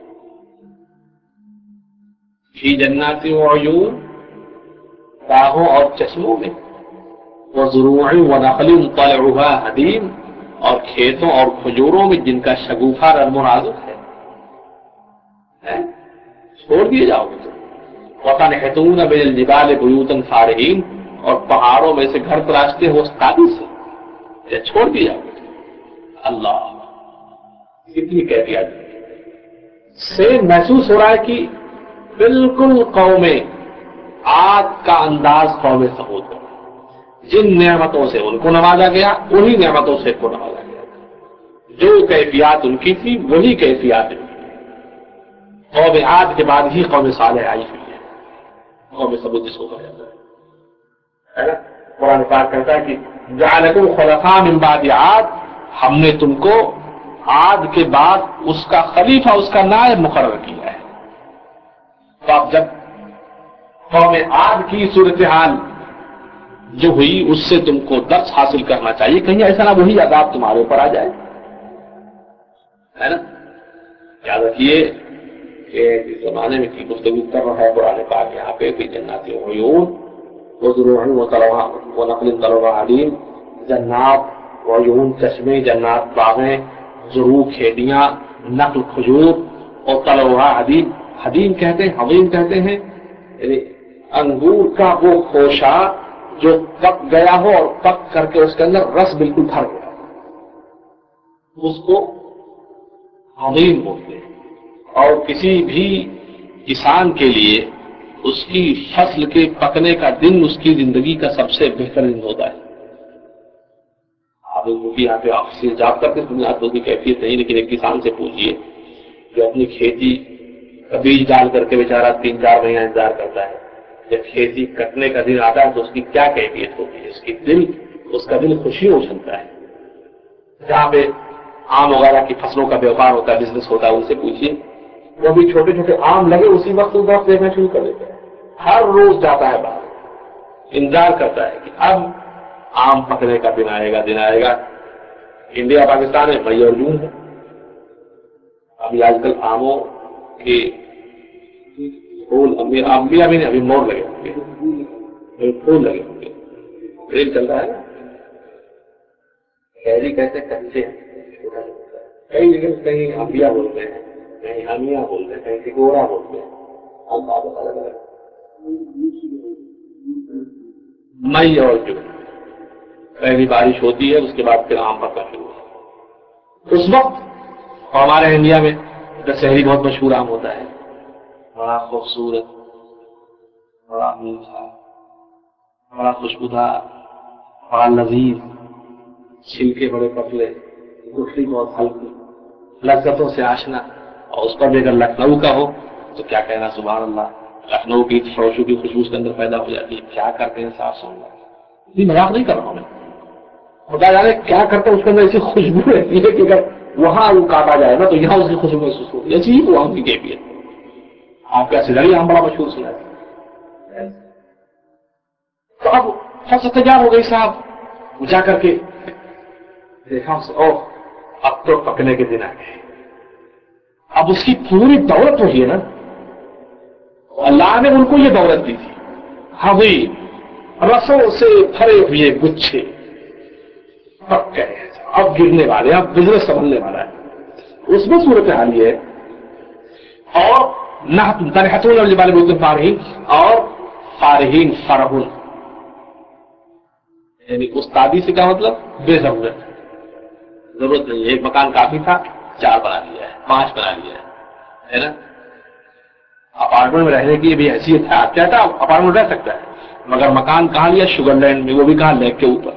فی جنات وعیون، باغوں اور چشموں میں، وزروع ونخل طلعها حدیم، اور کھیتوں اور کھجوروں میں جن کا شگوفہ نرم و نازک ہے. چھوڑ دیے جاؤ گے تم. وتنحتون من الجبال بیوتا فارغین، اور پہاڑوں میں سے گھر تراشتے ہو استادی سے، یہ چھوڑ دیے جاؤ گے. اللہ کتنی کیفیت سے محسوس ہو رہا ہے کہ بالکل قوم عاد کا انداز قوم ثمود کا. جن نعمتوں سے ان کو نوازا گیا وہی نعمتوں سے ان کو نوازا گیا. جو کیفیات ان کی تھی وہی کیفیات ان کی. قوم عاد کے بعد ہی قوم صالح آئی ہوئی ہے. قوم ثمود جس کو کہا جاتا ہے نا. قرآن پاک کہتا ہے کہ جعلکم خلفاء من بعد عاد، ہم نے تم کو عاد کے بعد اس کا خلیفہ، اس کا نائب مقرر کیا ہے. تو اب جب قوم عاد کی صورتحال جو ہوئی اس سے تم کو درس حاصل کرنا چاہیے، کہیں ایسا نہ وہی عذاب تمہارے اوپر آ جائے، ہے نا. یاد رکھیے کہ اس زمانے میں کی گفتگو کر رہا ہے قرآن پاک یہاں پہ بھی جنات وعیون وزروع ونخل طلعها حدیم، جنات وعیون چشمے، جنات باغیں، زروع کھیتیاں، نخل کھجور، اور طلعها حدیم. حدیم کہتے ہیں، حدیم کہتے ہیں یعنی انگور کا وہ خوشہ جو پک گیا ہو اور پک کر کے اس کے اندر رس بالکل بھر گیا، اس کو حدیم بولتے ہیں. اور کسی بھی کسان کے لیے اس کی فصل کے پکنے کا دن اس کی زندگی کا سب سے بہتر دن ہوتا ہے. آپ کیونکہ یہاں پہ آپ سے جاب کرتے دنیا تو کی کیفیت نہیں، لیکن ایک کسان سے پوچھیے جو اپنی کھیتی کا بیج ڈال کر کے بیچارہ تین چار مہینہ انتظار کرتا ہے، جب کھیتی کٹنے کا دن آتا ہے تو اس کی کیا کیفیت ہوتی ہے. اس کی دل اس کا دل خوشیوں اچھلتا ہے. جہاں پہ آم وغیرہ کی فصلوں کا بیوپار ہوتا ہے، بزنس ہوتا ہے، ان سے پوچھیے وہ بھی چھوٹے چھوٹے آم لگے اسی وقت اس وقت دیکھنا شروع کر دیتا ہے. ہر روز جاتا ہے باہر، انتظار کرتا ہے کہ اب آم پکنے کا دن آئے گا دن آئے گا. انڈیا پاکستان میں مئی اور جون ہے. ابھی آج کل آموں کے پھول امبیا بھی نہیں، ابھی مور لگے ہوں گے، پھول لگے ہوں گے، ریل چل رہا ہے نا. کیری کہتے کچے کئی جگہ کہیں امبیا بولتے ہیں، کہیں ہمیا بولتے ہیں، کہیں ٹکورا بولتے ہیں. الگ الگ مئی اور جون پہلی بارش ہوتی ہے، اس کے بعد پھر آم پکنا شروع ہوتا ہے. اس وقت ہمارے انڈیا میں دشہری بہت مشہور آم ہوتا ہے، بڑا خوبصورت، بڑا میٹھا، بڑا خوشبودار، بڑا لذیذ، چھلکے بڑے پتلے، گٹھلی بہت ہلکی، لذتوں سے آشنا. اور اس پر بھی اگر لکھنؤ کا ہو تو کیا کہنا، سبحان اللہ. لکھنؤ کی فروشوں کی خوشبو کے اندر پیدا ہو جاتی ہے. کیا کرتے ہیں صاف سن اللہ، یہ مذاق نہیں کر رہا ہوں میں، خدا جانے کیا کرتے ہیں اس کے اندر ایسی خوشبو رہتی ہے کہ اگر وہاں وہ کاٹا جائے نا تو یہاں اس کی خوشبو محسوس ہوتی ہے. ایسی ہی وہ آم کی کیفیت. آپ کا سدڑی آم بڑا مشہور سنا ہے. تو اب فصل تیار ہو گئی صاحب، جا کر کے دیکھا اسے، اوہ اب تو پکنے کے دن آ گئے. اب اس کی پوری دولت وہی ہے نا، اللہ نے ان کو یہ دولت دی تھی. ہاں بھائی رسوں سے بھرے ہوئے گچھے پک گئے، اب گرنے والے، اب بزنس سنبھلنے والا ہے. اس میں صورت حال یہ ہے. اور نہ تنحتون الجبال بیوتا فارغین، اور فارغین فرحون یعنی استادی سے کیا مطلب بے ضرورت، ضرورت نہیں ہے. ایک مکان کافی تھا، چار بنا لیا ہے، پانچ بنا لیا ہے نا. اپارٹمنٹ میں رہنے کی بھی حیثیت ہے، آپ چاہتا اپارٹمنٹ رہ سکتا ہے، مگر مکان کہاں لیا؟ شوگر لینڈ میں، وہ بھی کہاں؟ لیک کے اوپر.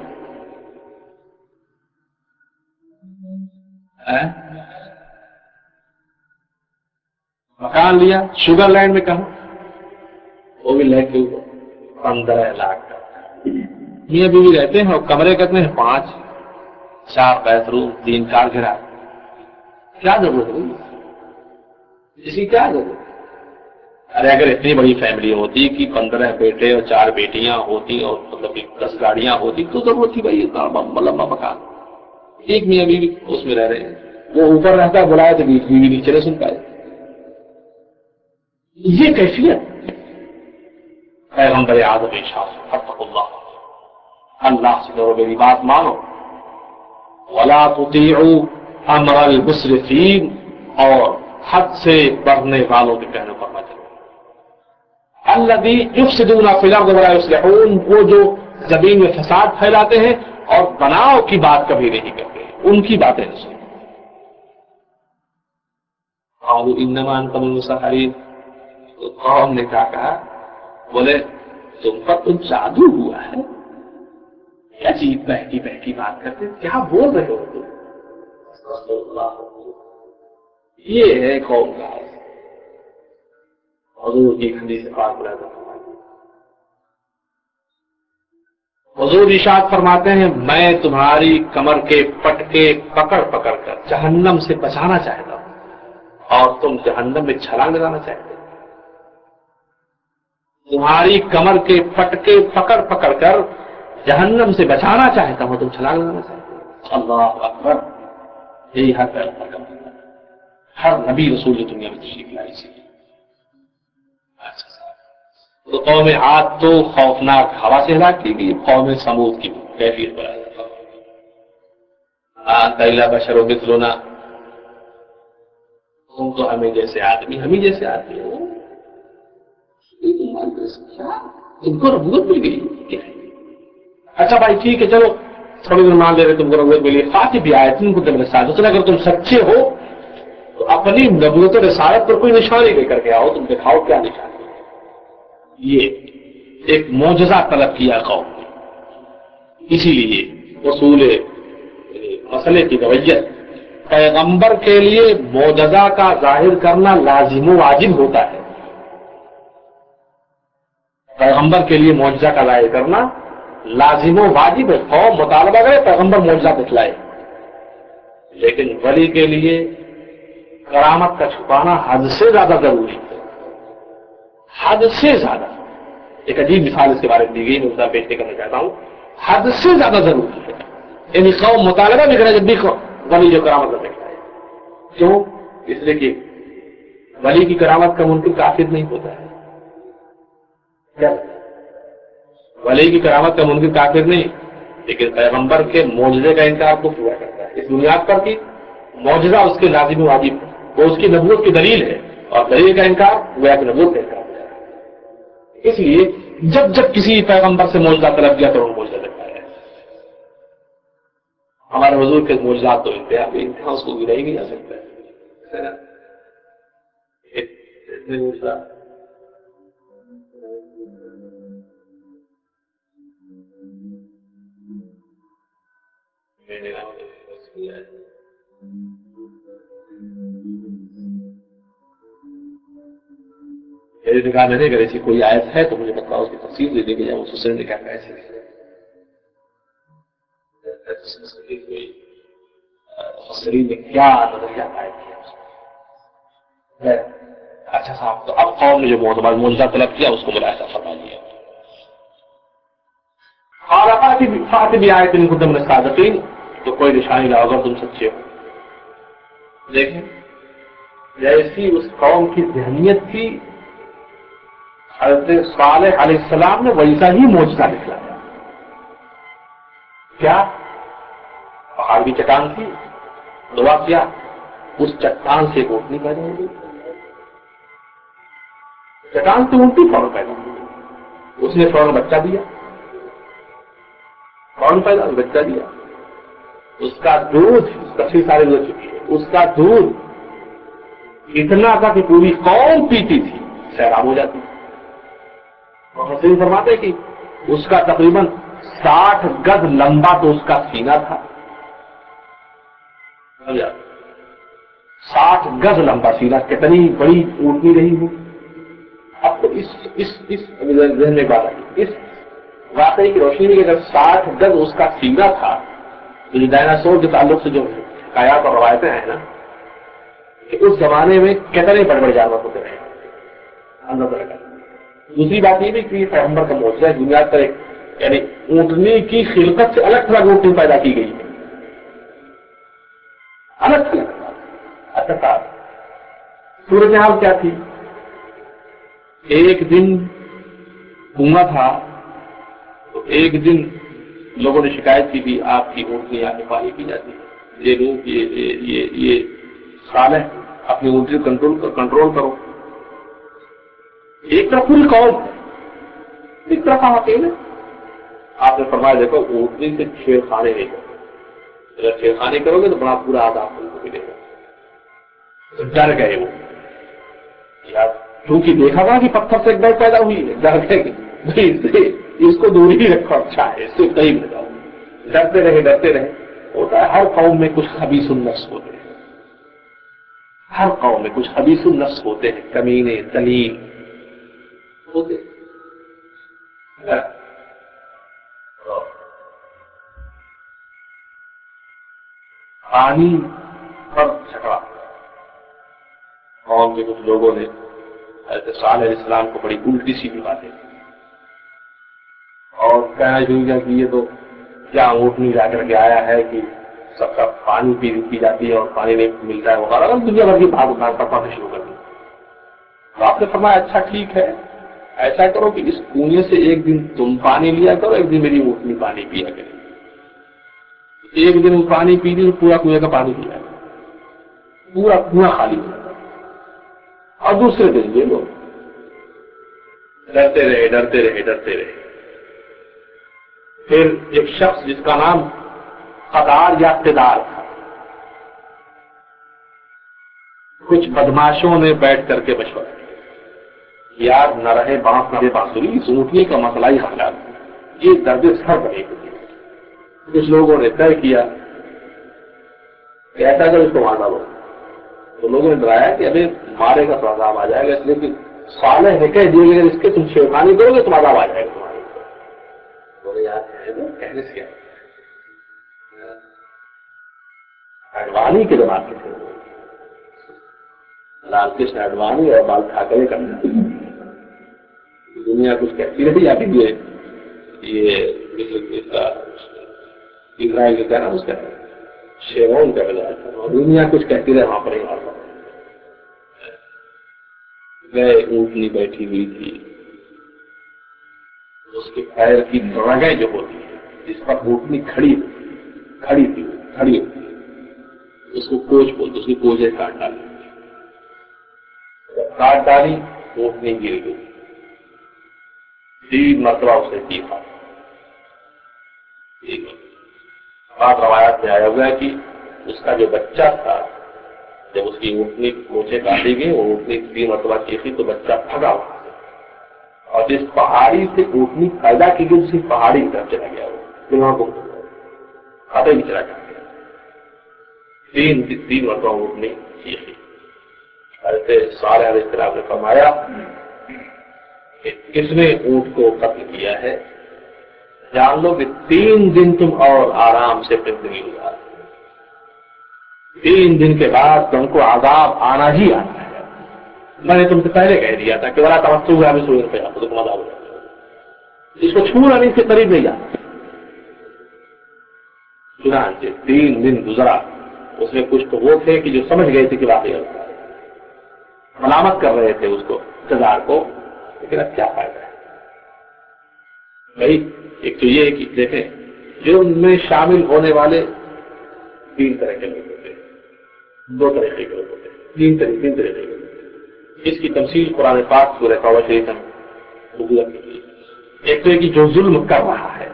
مکان لیا شوگر لینڈ میں، کہاں؟ وہ بھی لیک کے اوپر، پندرہ لاکھ کا۔ میاں بیوی رہتے ہیں اور کمرے کتنے ہیں؟ پانچ، چار بیڈ روم، تین کار گھرا۔ کیا ضرورت ہے اس کی؟ کیا ضرورت؟ ارے اگر اتنی بڑی فیملی ہوتی کہ پندرہ بیٹے اور چار بیٹیاں ہوتی اور مطلب دس گاڑیاں ہوتی تو ضرورت تھی بھائی اتنا لمبا مکان۔ ایک میاں بیوی اس میں رہ رہے ہیں، وہ اوپر رہتا ہے بلایا تو بیوی نیچے نہ سن پائے۔ یہ کیفیت پیغمبر اعظم شاہ اللہ، اللہ سے ڈرو، میری بات مانو، ولا تطیعوا امر المسرفین، اور حد سے بڑھنے والوں کے کہنے پر نہ چلو۔ الذی یفسدون فی الارض ولا یصلحون، وہ جو زمین میں فساد پھیلاتے ہیں اور بناؤ کی بات کبھی نہیں کرتے، ان کی باتیں نہیں سنو۔ قالوا انما انت من المسحرین، تو قوم نے کہا کہا بولے تم پر تو جادو ہوا ہے، عجیب بہکی بہکی بات کرتے، کیا بول رہے ہو تم؟ یہ ہے قوم کا حال۔ حضور کی حدیث پاک بلاتا حضور ارشاد فرماتے ہیں میں تمہاری کمر کے پٹکے پکڑ پکڑ کر جہنم سے بچانا چاہتا ہوں اور تم جہنم میں چھلانگ لگانا چاہتے ہو۔ تمہاری کمر کے پٹکے پکڑ پکڑ کر جہنم سے بچانا چاہتا ہوں، تم چھلانگ لگانا چاہتے ہو۔ اللہ اکبر، یہی ہر پیغمبر کا مطلب ہے، ہر نبی رسول جو دنیا میں تشریف لائی سی۔ تو قوم عاد تو خوفناک ہوا سے ہلاک کی گئی، قوم سمود کی کیفیت پر انت الا بشر مثلنا، تم تو ہمیں جیسے آدمی، ہمیں جیسے آدمی ہو، تم کو نبوت مل گئی؟ اچھا بھائی ٹھیک ہے، چلو تھوڑی دیر مان لے رہے تم کو نبوت ملی، فاتح بھی آئے تم کو دل ساتھ، اگر تم سچے ہو تو اپنی نبوت رسالت پر کوئی نشانی لے کر کے آؤ، تم دکھاؤ کیا نشانی۔ یہ ایک معجزہ طلب کیا قوم نے، اسی لیے اصول مسئلے کی نوعیت، پیغمبر کے لیے معجزہ کا ظاہر کرنا لازم و واجب ہوتا ہے۔ پیغمبر کے لیے معجزہ کا ظاہر کرنا لازم و واجب ہے، قوم مطالبہ کرے پیغمبر معجزہ دکھلائے، لیکن ولی کے لیے کرامت کا چھپانا حد سے زیادہ ضروری ہے، حد سے زیادہ۔ ایک عجیب مثال اس کے بارے میں دی گئی، میں اس کا پیش کرنا چاہتا ہوں، حد سے زیادہ ضروری ہے، یعنی قوم مطالبہ بھی کرے جب بھی ولی جو کرامت کا دکھلائے۔ کیوں؟ اس لیے کہ ولی کی کرامت کا منکر کافر نہیں ہوتا ہے، کیا ولی کی کرامت کا منکر کافر نہیں، لیکن پیغمبر کے معجزے کا انکار کو پورا کرتا ہے، اس بنیاد پر کہ معجزہ اس کے لازم و واجب ہے، وہ اس کی نبوت کی دلیل ہے، اور دلیل کا انکار وہ ایک نبوت کا انکار ہو جائے گا۔ اس لیے جب جب کسی پیغمبر سے معجزہ طلب کیا تو وہ معجزہ دکھایا ہے۔ ہمارے حضور کے معجزات تو انتہا پہ انتہا، اس کو گرا ہی نہیں جا سکتا ہے۔ اتنے معجزات میری نگاہ میں نہیں کرے تھی، کوئی آیت ہے تو مجھے بتاؤ، اس کی تفصیل دے دیں گے، یا وہ دوسرے نے کیا کیسے کوئی مفسرین نے کیا نظریہ قائم کیا۔ اچھا صاحب، تو اب قوم نے جو معتبر معجزہ طلب کیا اس کو ملاحظہ فرما لیا۔ فاتح بھی آئے تین قدم صادقین، تو کوئی نشانی لاؤ اگر تم سچے ہو۔ دیکھیں جیسی اس قوم کی ذہنیت تھی، حضرت صالح علیہ السلام نے ویسا ہی معجزہ دکھلایا۔ کیا؟ پہاڑ کی چٹان تھی، دعا کیا، اس چٹان سے اونٹنی پیدا ہو گئی، چٹان سے اونٹنی فوراً پیدا ہو گئی، اس نے فوراً بچہ دیا، فوراً پیدا بچہ دیا، اس کا دودھ، تفصیل سارے گزر چکی ہے، اس کا دودھ اتنا تھا کہ پوری قوم پیتی تھی، سیراب ہو جاتی۔ محسن فرماتے کہ اس کا تقریباً ساٹھ گز لمبا تو اس کا سینہ تھا، ساٹھ गज लंबा सीना, कितनी बड़ी ऊँटनी रही हो। अब तो इस इस इस ذہن میں بات آئی، اس واقعی کی روشنی میں اگر ساٹھ گز اس کا سینہ تھا تو یہ ڈائناسور کے تعلق سے جو حکایات اور روایتیں ہیں نا کہ اس زمانے میں کتنے بڑے بڑے جانور ہوتے رہے اندازہ لگا۔ دوسری بات یہ بھی کہ پیغمبر کا معجزہ ہے، دنیا کا ایک یعنی اونٹنی کی خلقت سے الگ تھلگ اونٹنی پیدا کی گئی ہے، الگ تھلگ۔ اچھا صاحب صورتحال کیا تھی؟ ایک دن گنگا تھا تو ایک دن لوگوں نے شکایت کی بھی آپ کی اونٹنی آ کے پانی پی جاتی ہے، یہ لوگ یہ یہ یہ صالح اپنی اونٹنی کنٹرول کنٹرول کرو۔ ایک طرف پوری قوم ہے، ایک طرف آپ اکیلے۔ آپ نے فرمایا دیکھو اونٹنی سے چھیڑ خانے نہیں کرو، اگر چھیڑ خانے کرو گے تو بڑا پورا عذاب تم کو ملے گا۔ ڈر گئے وہ، کیونکہ دیکھا تھا کہ پتھر سے ایک ڈر پیدا ہوئی ہے، ڈر گئے اس کو دوری ہی رکھو، اچھا ہے اس سے قریب نہ جاؤ۔ ڈرتے رہے ڈرتے رہے۔ ہوتا ہے ہر قوم میں کچھ خبیث النفس ہوتے ہیں، ہر قوم میں کچھ خبیث النفس ہوتے ہیں، کمینے ذلیل ہوتے ہیں۔ پانی پر جھگڑا، قوم کے کچھ لوگوں نے حضرت صالح علیہ السلام کو بڑی الٹی سیدھی باتیں اور کہنا شروع کیا کہ یہ تو کیا اونٹنی جا کر کے آیا ہے کہ سب کا پانی پی پی جاتی ہے اور پانی نہیں ملتا ہے، وہ دنیا بھر کی بھاگ بھاگ پڑھنا شروع کر دی۔ تو آپ نے فرمایا اچھا ٹھیک ہے، ایسا کرو کہ اس کنویں سے ایک دن تم پانی لیا کرو، ایک دن میری اونٹنی پانی پیا کرے۔ ایک دن وہ پانی پی لی تو پورا کنویں کا پانی پیا، پورا کنواں خالی ہو جاتا۔ اور دوسرے دن یہ لوگ ڈرتے رہے ڈرتے رہے ڈرتے رہے۔ پھر ایک شخص جس کا نام قدار یا قدار تھا، کچھ بدماشوں نے بیٹھ کر کے مشورہ کیا، یار نہ رہے بانس نہ رہے بانسری، اس اونٹنی کا مسئلہ ہی حل ہے، یہ درد سر بنے گی۔ کچھ لوگوں نے طے کیا کہ ایسا کرو اس کو مار ڈالو، تو لوگوں نے ڈرایا کہ ابھی مارے کا تو عذاب آ جائے گا، اس لیے کہ صالح ہے کہہ دیے اگر اس کے تم چھیڑخانی کرو گے تم عذاب آ جائے گا تمہارے اوپر۔ بولے یار کہنے سے کیا، اڈوانی کے زمانے کے تھے، لال کرشن اڈوانی اور بال ٹھاکرے کا دنیا کچھ کہتی رہی ابھی یہ یہ اسرائیل جو کہنا اس کا شیرون کا مزاج تھا، اور دنیا کچھ کہتی رہے وہاں پر ہی مارنا گئے۔ اونٹنی بیٹھی ہوئی تھی، اس کے پیر کی رگیں جو ہوتی ہیں جس پر اونٹنی کھڑی کھڑی تھی کھڑی ہوتی ہے اس کو کوچ بولتے، اس کی کوچیں کاٹ ڈالی کاٹ ڈالی اونٹنی گر گئی، تین مرتبہ اسے چیخا۔ بات روایات میں آیا ہوا ہے کہ اس کا جو بچہ تھا جب اس کی اونٹنی کوچیں کاٹی گئی، وہ اونٹنی تین مرتبہ چیخی تو بچہ بھگا وہاں سے، اور جس پہاڑی سے اونٹنی پیدا کی گئی اسی پہاڑی کی طرف چلا گیا، وہ خطے بھی چلا گیا، تین تین مرتبہ اونٹنی چیخی۔ ایسے صالح علیہ السلام نے فرمایا کہ کس نے اونٹ کو قتل کیا ہے، جان لو کہ تین دن تم اور آرام سے اپنی زندگی گزار، تین دن کے بعد تم کو عذاب آنا ہی آنا ہے۔ میں نے تم سے پہلے کہہ دیا تھا کہ بڑا توقع ہوا میں سوئے پہ آپ کو تم عذاب ہو جائے گا، اس کو چھوڑا نہیں، اس کے قریب نہیں جانا۔ چنانچہ تین دن گزرا، اس میں کچھ تو وہ تھے کہ جو سمجھ گئے تھے کہ واقعی ملامت کر رہے تھے اس کو قدار کو، لیکن اب کیا فائدہ ہے بھائی۔ ایک تو یہ کہ دیکھیں جرم میں شامل ہونے والے تین طرح کے لوگ ہوتے ہیں، دو طریقے کے لوگ ہوتے ہیں، تین طریقے تین طریقے کے لوگ ہوتے ہیں۔ اس کی تفصیل قرآن پاک سورہ توبہ شریف میں۔ ایک تو یہ کہ جو ظلم کر رہا ہے،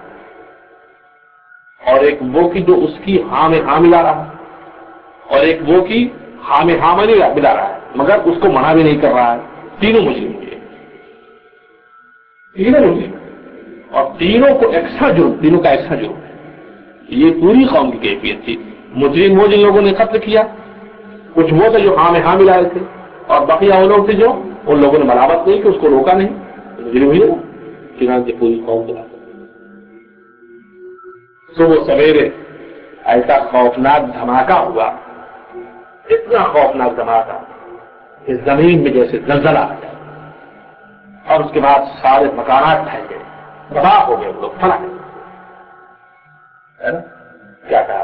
اور ایک وہ کہ جو اس کی ہاں میں ہاں ملا رہا ہے، اور ایک وہ کہ ہاں میں ہاں نہیں ملا رہا ہے مگر اس کو منع بھی نہیں کر رہا ہے۔ تینوں مجرم ہوئے، تینوں مجرم، اور تینوں کو ایکسا جرم، تینوں کا ایکسا جرم ہے۔ یہ پوری قوم کی کیفیت تھی۔ مجرم وہ جن لوگوں نے قتل کیا، کچھ وہ تھے جو ہاں میں ہاں ملائے تھے، اور بقیہ وہ لوگ تھے جو ان لوگوں نے ملامت نہیں کہ اس کو روکا نہیں، مجھے ہوئی نا چنانچہ پوری قوم چلا صبح سویرے ایسا خوفناک دھماکہ ہوا، اتنا خوفناک دھماکہ کہ زمین میں جیسے زلزلہ آ جائے، اور اس کے بعد سارے مکانات ڈھہ گئے، تباہ ہو گئے، لوگ فنا گئے. کیا کہا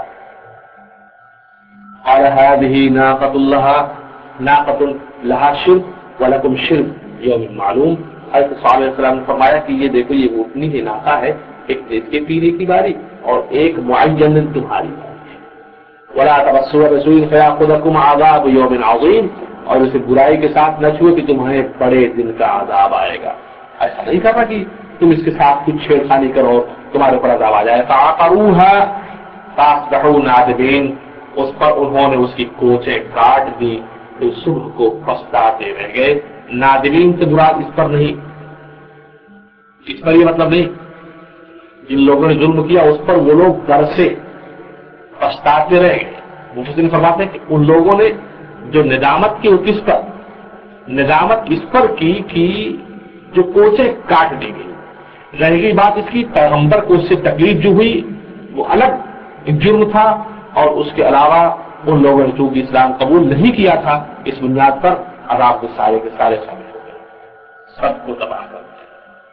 قال هذه ناقة الله ناقة لها شرب ولكم شرب يوم معلوم. حضرت صالح علیہ السلام نے فرمایا کہ یہ دیکھو یہ اونٹنی ہی ناقہ ہے، ایک اس کے پینے کی باری اور ایک معین تمہاری باری. ولا تبصروا رسول فيأخذكم عذاب يوم عظيم، اور اسے برائی کے ساتھ نہ چھوئے کہ تمہیں بڑے دن کا عذاب آئے گا. ایسا نہیں کہا کہ تم اس کے ساتھ کچھ چھیڑخانی کرو تمہارے اوپر عذاب آ جائے. فعقروها فاصبحوا نادمين، اس پر انہوں نے اس کی کوچیں کاٹ دی تو صبح کو پچھتاتے رہ گئے. نادمین سے مراد اس پر نہیں، اس پر یہ مطلب نہیں جن لوگوں نے ظلم کیا اس پر وہ لوگ ڈر سے پچھتاتے رہ گئے. مفسرین فرماتے ہیں کہ ان لوگوں نے جو ندامت کی وہ کس پر، ندامت اس پر کی کہ جو کوچیں کاٹ دی گئی. رہ گئی بات اس کی پیغمبر کو اس سے تکلیف جو ہوئی وہ الگ ایک جرم تھا، اور اس کے علاوہ ان لوگوں نے چونکہ اسلام قبول نہیں کیا تھا اس بنیاد پر عذاب کے سارے کے سارے شامل ہو گئے، سب کو تباہ کر دیا.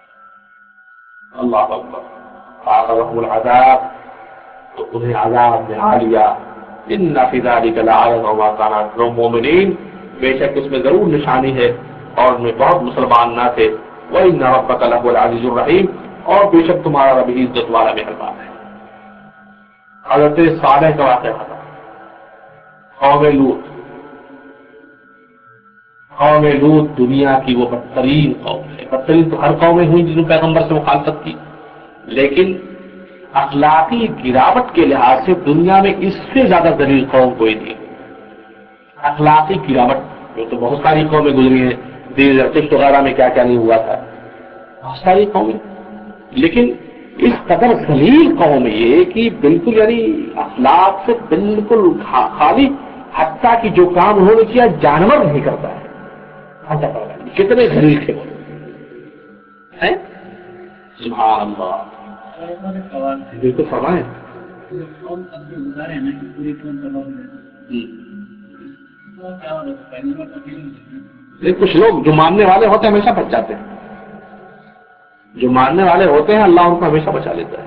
اللہ اکبر. فاخذهم العذاب، تو انہیں عذاب نے آ لیا. ان فی ذلک لآیۃ وما کان اکثر المؤمنین، بے شک اس میں ضرور نشانی ہے اور ان میں بہت مسلمان نہ تھے. وان ربک لہو العزیز الرحیم، اور بے شک تمہارا رب عزت والا مہربان ہے. حضرت صالح کا واقعہ تھا. قوم لوط، قوم لوط دنیا کی وہ بدترین قوم ہے. بدترین تو ہر قومیں ہوئی جنہوں نے پیغمبر سے مخالفت کی، لیکن اخلاقی گراوٹ کے لحاظ سے دنیا میں اس سے زیادہ ذلیل قوم کوئی نہیں. اخلاقی گراوٹ جو تو بہت ساری قومیں گزری ہیں، دیر زرتشت وغیرہ میں کیا کیا نہیں ہوا تھا، بہت ساری قومیں، لیکن اس قدر ذلیل قوم یہ کہ بالکل یعنی اخلاق سے بالکل خالی، حتیٰ کہ جو کام انہوں نے کیا جانور نہیں کرتا ہے. کتنے ذلیل تھے وہ ہیں. سبحان اللہ. بالکل فرمائیں. کچھ لوگ جو ماننے والے ہوتے ہیں ہمیشہ بچ جاتے ہیں، جو ماننے والے ہوتے ہیں اللہ ان کو ہمیشہ بچا لیتا ہے.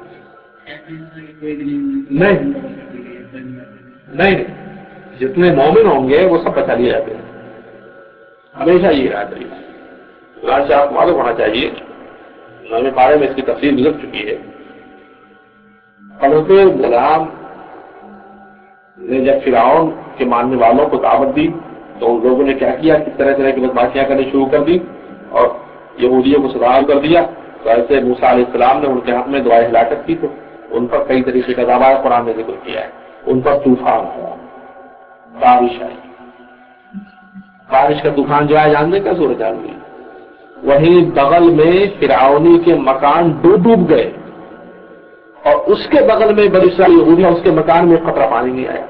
نہیں نہیں جتنے مومن ہوں گے وہ سب بچا لیے جاتے ہیں، ہمیشہ یہ رہا چاہیے. قرآن سے آپ کو معلوم ہونا چاہیے، نویں پارے میں اس کی تفصیل گزر چکی ہے. حضرت غلام نے جب فرعون کے ماننے والوں کو دعوت دی تو ان لوگوں نے کیا کیا، کس طرح طرح کی بدماشیاں کرنی شروع کر دی اور یہودیوں کو سزا کر دیا. تو ایسے موسیٰ علیہ السلام نے ان کے حق میں دعائے ہلاکت کی تو ان پر کئی طریقے کا دعویٰ قرآن نے ذکر کیا ہے. ان پر طوفان آیا، بارش آئی. بارش کا طوفان جو ہے جانتے کیا صورت حال ہوئی، وہیں بغل میں فرعونی کے مکان ڈوب ڈوب گئے، اور اس کے بغل میں بڑی ساری یہودیاں، اس کے مکان میں قطرہ پانی نہیں آیا.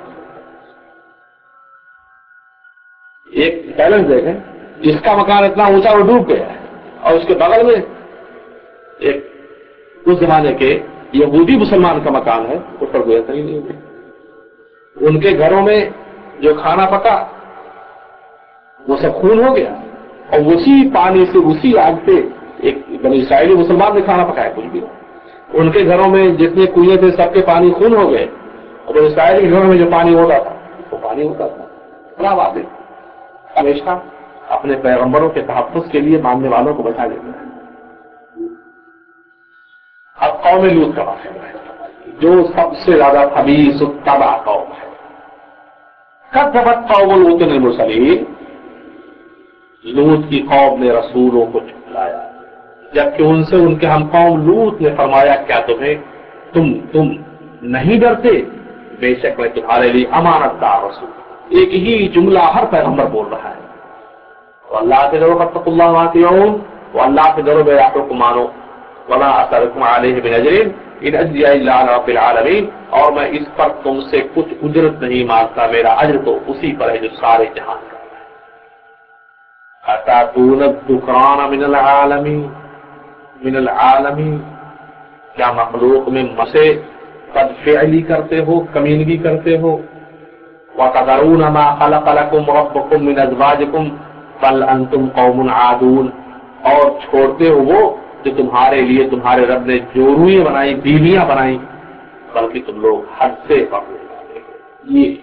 ایک بیلنس دیکھیں، جس کا مکان اتنا اونچا وہ ڈوب گیا ہے، اور اس کے بغل میں ایک اس زمانے کے یہودی مسلمان کا مکان ہے، اس پر کوئی اثر ہی نہیں ہوئی. ان کے گھروں میں جو کھانا پکا وہ سب خون ہو گیا، اور اسی پانی سے اسی آگ سے ایک بنی اسرائیلی مسلمان نے کھانا پکایا کچھ بھی. ان کے گھروں میں جتنے کنویں تھے سب کے پانی خون ہو گئے، اور بنی اسرائیل کے گھروں میں جو پانی ہوتا تھا وہ پانی ہوتا تھا. بڑا واضح ہمیشہ اپنے پیغمبروں کے تحفظ کے لیے ماننے والوں کو بچا لیتا ہے. اب قوم لوط کا واقعہ ہے جو سب سے زیادہ خبیث و تباہ قوم ہے. کذبت قوم لوط المرسلین، لوط کی قوم نے رسولوں کو جھٹلایا، جبکہ ان سے ان کے ہم قوم لوط نے فرمایا کیا تمہیں تم تم نہیں ڈرتے، بے شک میں تمہارے لیے امانت دار رسول. ایک ہی جملہ ہر پیغمبر بول رہا ہے، تو اللہ کے ڈرو فتقوا اللہ واطیعون، وہ اللہ کے ڈرو میرے آقا کو مانو. وما اسألکم علیہ من اجر، ان اجزی الا علی رب العالمین، اور میں اس پر تم سے کچھ اجرت نہیں مانگتا، میرا اجر تو اسی پر ہے جو سارے جہان کا ہے۔ اتاتون الذکران من العالمین، من العالمین، کیا مخلوق میں مسے قد فعلی کرتے ہو، کمینگی کرتے ہو؟ وَتَذَرُونَ مَا خَلَقَ لَكُمْ رَبُّكُمْ مِنْ أَزْوَاجِكُمْ بَلْ أَنْتُمْ قَوْمٌ عَادُونَ، اور چھوڑتے ہو وہ جو تمہارے لیے تمہارے رب نے جوڑویں بنائی، بیویاں بنائی، بلکہ تم لوگ حد سے بڑھتے ہو۔ یہ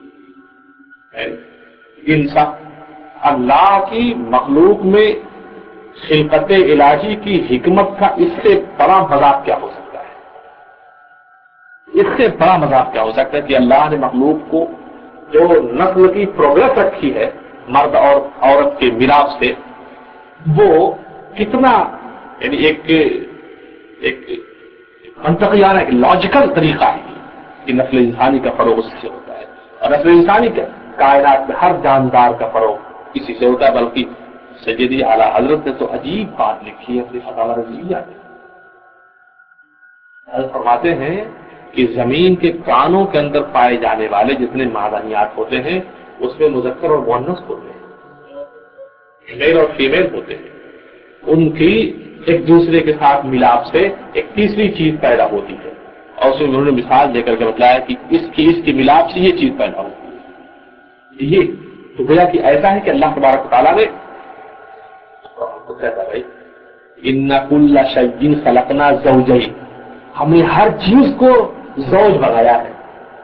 انسان اللہ کی مخلوق میں خلقت الہی کی حکمت کا اس سے بڑا مذاق کیا ہو سکتا ہے؟ اس سے بڑا مذاق کیا ہو سکتا ہے کہ اللہ نے مخلوق کو جو نسل کی پروگرس رکھی ہے مرد اور عورت کے ملاپ سے، وہ کتنا یعنی ایک ایک منطقیانہ ایک لاجیکل طریقہ ہے کہ نسل انسانی کا فروغ اس سے ہوتا ہے، اور نسل انسانی کا کائنات میں ہر جاندار کا فروغ اسی سے ہوتا ہے۔ بلکہ سیدی اعلیٰ حضرت نے تو عجیب بات لکھی ہے اپنی فتاوی رضویہ میں، حضرت فرماتے ہیں کہ زمین کے کانوں کے اندر پائے جانے والے جتنے معدنیات ہوتے ہیں اس میں مذکر اور مؤنث ہوتے ہیں، میل اور فیمیل ہوتے ہیں، ان کی ایک دوسرے کے ساتھ ملاپ سے ایک تیسری چیز پیدا ہوتی ہے، اور اس میں انہوں نے مثال دے کر کے بتلایا کہ اس کی اس کی ملاپ سے یہ چیز پیدا ہوتی ہے۔ یہ تو گویا کہ ایسا ہے کہ اللہ تبارک و تعالیٰ نے کہتا بھائی ان کل شیء خلقنا زوجین، ہم نے ہر چیز کو زوج بنایا ہے،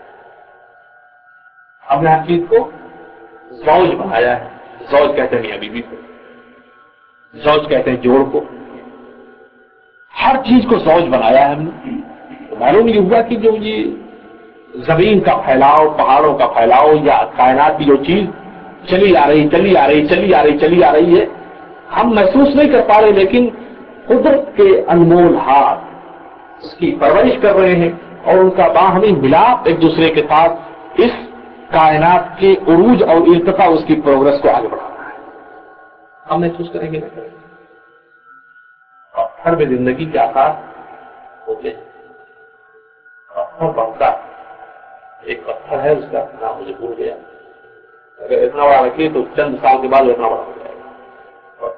ہم نے ہر چیز کو زوج بنایا ہے۔ زوج کہتے ہیں میاں بیوی کو، زوج کہتے ہیں جوڑ کو، ہر چیز کو زوج بنایا ہے ہم نے۔ معلوم یہ ہوا کہ جو یہ زمین کا پھیلاؤ، پہاڑوں کا پھیلاؤ، یا کائنات کی جو چیز چلی آ رہی چلی آ رہی چلی آ رہی چلی آ رہی ہے، ہم محسوس نہیں کر پا رہے، لیکن قدرت کے انمول ہاتھ اس کی پرورش کر رہے ہیں، اور ان کا باہمی ملاپ ایک دوسرے کے ساتھ اس کائنات کے عروج اور ارتقاء اس کی پروگرس کو آگے بڑھا رہا ہے۔ ہم محسوس کریں گے نہ کریں گے؟ پتھر میں زندگی کے آثار ہوتے ہیں، پتھر بنتا ایک پتھر ہے، اس کا نام مجھے بھول گیا، اگر اتنا بڑا رکھیے تو چند سال کے بعد وہ اتنا بڑا ہو جائے گا۔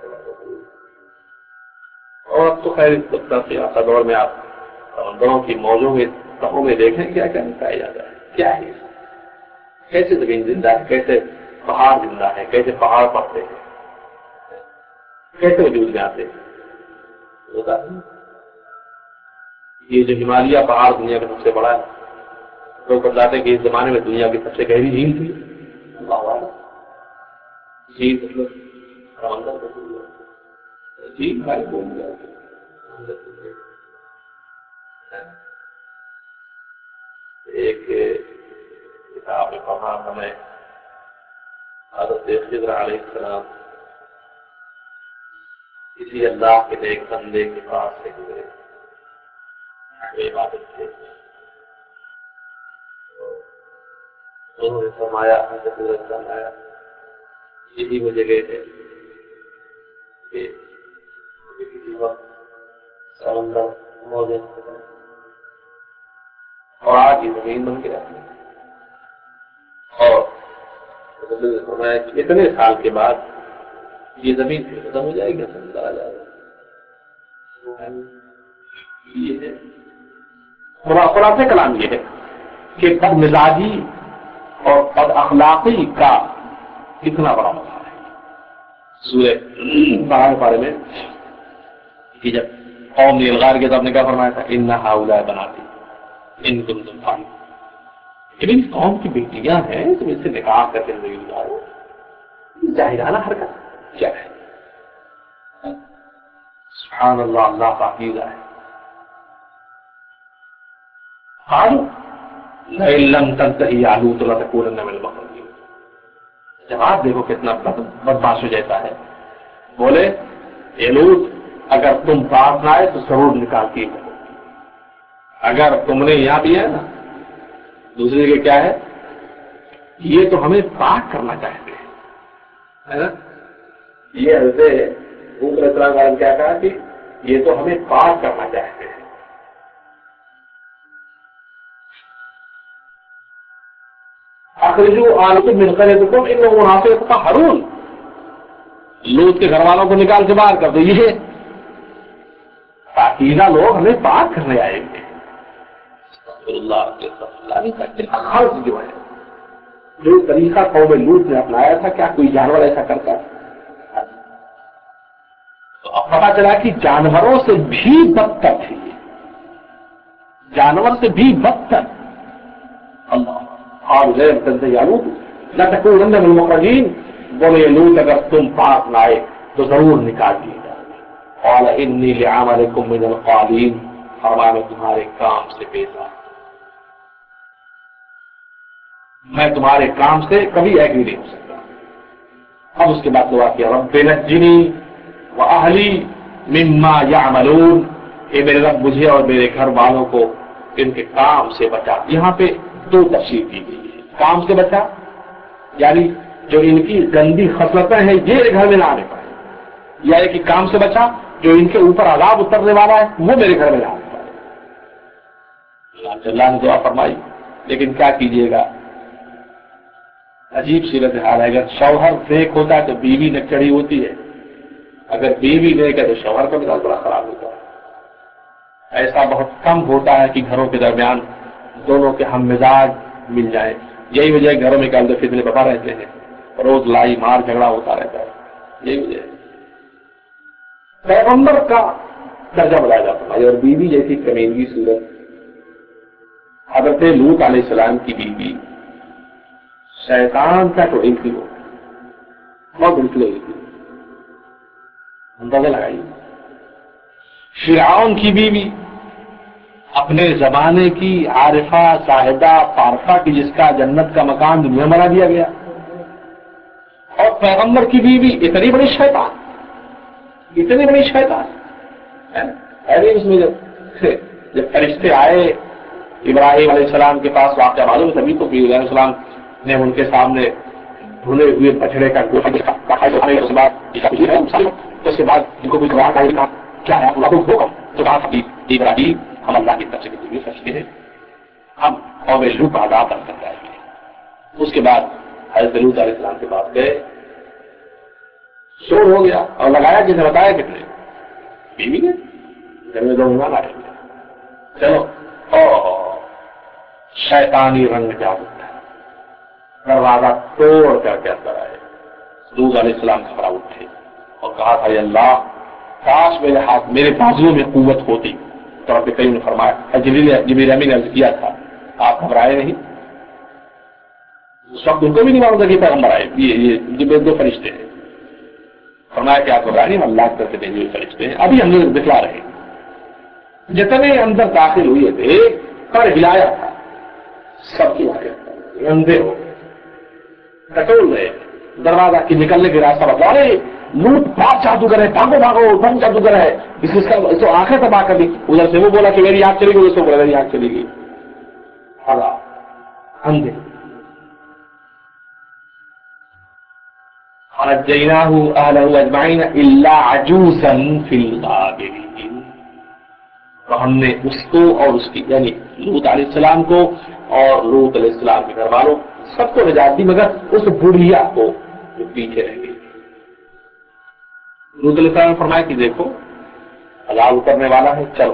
اور اب تو خیر اس ترقیاتی دور میں آپ سمندروں کی موجوں میں تہوں میں دیکھیں کیا کیا نکایا جاتا ہے، کیا ہے، کیسے زمین زندہ ہے، کیسے پہاڑ زندہ ہے، کیسے پہاڑ پڑتے ہیں، کیسے وجود میں آتے ہیں۔ ہوتا ہے یہ جو ہمالیہ پہاڑ دنیا کا سب سے بڑا ہے، لوگ بتاتے ہیں کہ اس زمانے میں دنیا کی سب سے گہری جھیل تھی، جھیل مطلب سمندر جھیل بھائی بول گیا۔ ایک کتاب میں پڑھا تھا میں، حضرت خضر علیہ السلام کسی اللہ کے ایک بندے کے پاس سے گزرے، عبادت تھے، انہوں نے فرمایا، حضرت خضر فرمایا یہی وہ جگہ ہے کہ کسی وقت سمندر موجود اور آج یہ زمین بن گیا، اور فرمایا کہ اتنے سال کے بعد یہ زمین پھر ختم ہو جائے گی، سمندر آ جائے گا۔ یہ ہے خلاصہ کلام، یہ ہے کہ بد مزاجی اور بد اخلاقی کا کتنا بڑا مسئلہ ہے۔ سورہ بقرہ بارے میں کہ جب قوم نے الغار کیا تو آپ نے کیا فرمایا تھا، ان ہؤلاء بناتی ان کنتم فاعلین، کہ میری قوم کی بیٹیاں ہیں، تم ان سے نکاح کر کے زندگی گزارو، جاہلانہ حرکت کیا ہے؟ سبحان اللہ، اللہ پاکیزہ ہے۔ قالوا لئن لم تنتهي يا لوط لتكونن من المخرجين، جواب دیکھو کتنا بدمعاش ہو جاتا ہے، بولے اے لوط اگر تم باز نہ آئے تو ضرور نکالتی ہے، اگر تم نے یہاں بھی ہے نا، دوسری جگہ کیا ہے، یہ تو ہمیں پاک کرنا چاہتے ہیں، ہے نا؟ یہ حضرت حود علیہ السلام نے کیا کہا کہ یہ تو ہمیں پاک کرنا چاہتے ہیں، اخرجوا آل لوط من قريتكم انهم اناس یتطہرون، لوط کے گھر والوں کو نکال کے باہر کر دو. یہ پاکیزہ لوگ ہمیں پاک کرنے آئے گے. اللہ کے خرچ جو ہے، جو طریقہ قوم لوط نے اپنایا تھا، کیا کوئی جانور ایسا کرتا ہے؟ تو اب پتا چلا کہ جانوروں سے بھی بدتر تھی، جانور سے بھی بدتر. اللہ اور غیر تنزیالوت نہ تکونن من المخرجین، بولے لوط اگر تم پاک نہ آئے تو ضرور نکال دیے جائیں گے. قال انی لعملکم من القالین، فرمایا میں تمہارے کام سے بیزار، میں تمہارے کام سے کبھی ایگری نہیں ہو سکتا. اب اس کے بعد دعا کیا رب نجنی واہلی مما یعملون، اے میرے رب مجھے اور میرے گھر والوں کو ان کے کام سے بچا. یہاں پہ دو تفسیر دی گئی ہے. کام سے بچا یعنی جو ان کی گندی خصلتیں ہیں یہ میرے گھر میں نہ آنے پائے، یا کہ کام سے بچا جو ان کے اوپر عذاب اترنے والا ہے وہ میرے گھر میں نہ آنے پائے. اللہ نے دعا فرمائی، لیکن کیا کیجیے گا، عجیب صورت حال ہے. اگر شوہر نیک ہوتا ہے تو بیوی نک چڑھی ہوتی ہے، اگر بیوی نیک ہے تو شوہر کا مزاج بڑا خراب ہوتا ہے. ایسا بہت کم ہوتا ہے کہ گھروں کے درمیان دونوں کے ہم مزاج مل جائیں. یہی وجہ ہے گھروں میں کیا فتنے بپا رہتے ہیں، روز لائی مار جھگڑا ہوتا رہتا ہے. یہی وجہ ہے پیغمبر کا درجہ بڑھایا جاتا ہے. اور بیوی جیسی کمینگی صورت، حضرت لوط علیہ السلام کی بیوی شیطان کا ٹوڑی تھی، وہ بہت دل ہوئی تھی. اندازہ لگائیے، فرعون کی بیوی اپنے زمانے کی عارفہ زاہدہ فارفہ کی، جس کا جنت کا مکان دنیا بنا دیا گیا، اور پیغمبر کی بیوی اتنی بڑی شیطان، اتنی بڑی شیطان. ارے اس میں جب جب فرشتے آئے ابراہیم علیہ السلام کے پاس، واقعہ معلوم تبھی تو علیہ السلام نے ان کے سامنے بھولے ہوئے بچڑے کا گوشت اس کے بعد ان کو کچھ کہا کیا ہے تو کہا ابراہیم ہم اللہ کی طرف سے فرشتے ہیں، ہم قوم لوط کا عذاب بند کر جائیں گے. اس کے بعد حضرت لوط علیہ السلام کے پاس گئے، شور ہو گیا اور لگایا جس نے بتایا کتنے بیوی نے گھر میں دو مہمان آئے گے. چلو او شیطانی رنگ جادو دروازہ توڑ کر کے اندر آئے. لوط علیہ السلام گھبرا اٹھے اور کہا تھا اللہ کاش میرے ہاتھ میرے بازوؤں میں قوت ہوتی. تو رب کریم نے فرمایا، جبریل امین نے عرض کیا تھا آپ گھبرائے نہیں. اس وقت ان کو بھی نہیں معلوم تھا کہ پیغمبر آئے، یہ جبریل دو فرشتے ہیں. فرمایا کہ آپ گھبرائے نہیں، اللہ کی طرف سے بھیجے ہوئے فرشتے ہیں. ابھی ہم لوگ دکھلا رہے ہیں، جتنے اندر داخل ہوئے تھے پر ہلایا تھا سب کی اندھے ہو گئے، کٹول گئے. دروازہ کی نکلنے کی راستہ بتا رہے لوٹ پاک جادوگر ہے، بھاگو بھاگو بم جادوگر ہے، اس کا تو آنکھیں تباہ کر دی. ادھر سے وہ بولا کہ میری آنکھ چلی گئی، اس کو بولا میری آنکھ چلی گئی. اندھے فنجیناہ اہلہ اجمعین الا عجوزا فی الغابرین. تو ہم نے اس کو اور اس کی یعنی لوط علیہ السلام کو اور لوط علیہ السلام کے گھر والوں سب کو نجات دی، مگر اس بڑھیا کو جو پیچھے رہ گئی. لوط علیہ السلام نے فرمایا کہ دیکھو عذاب اترنے والا ہے، چلو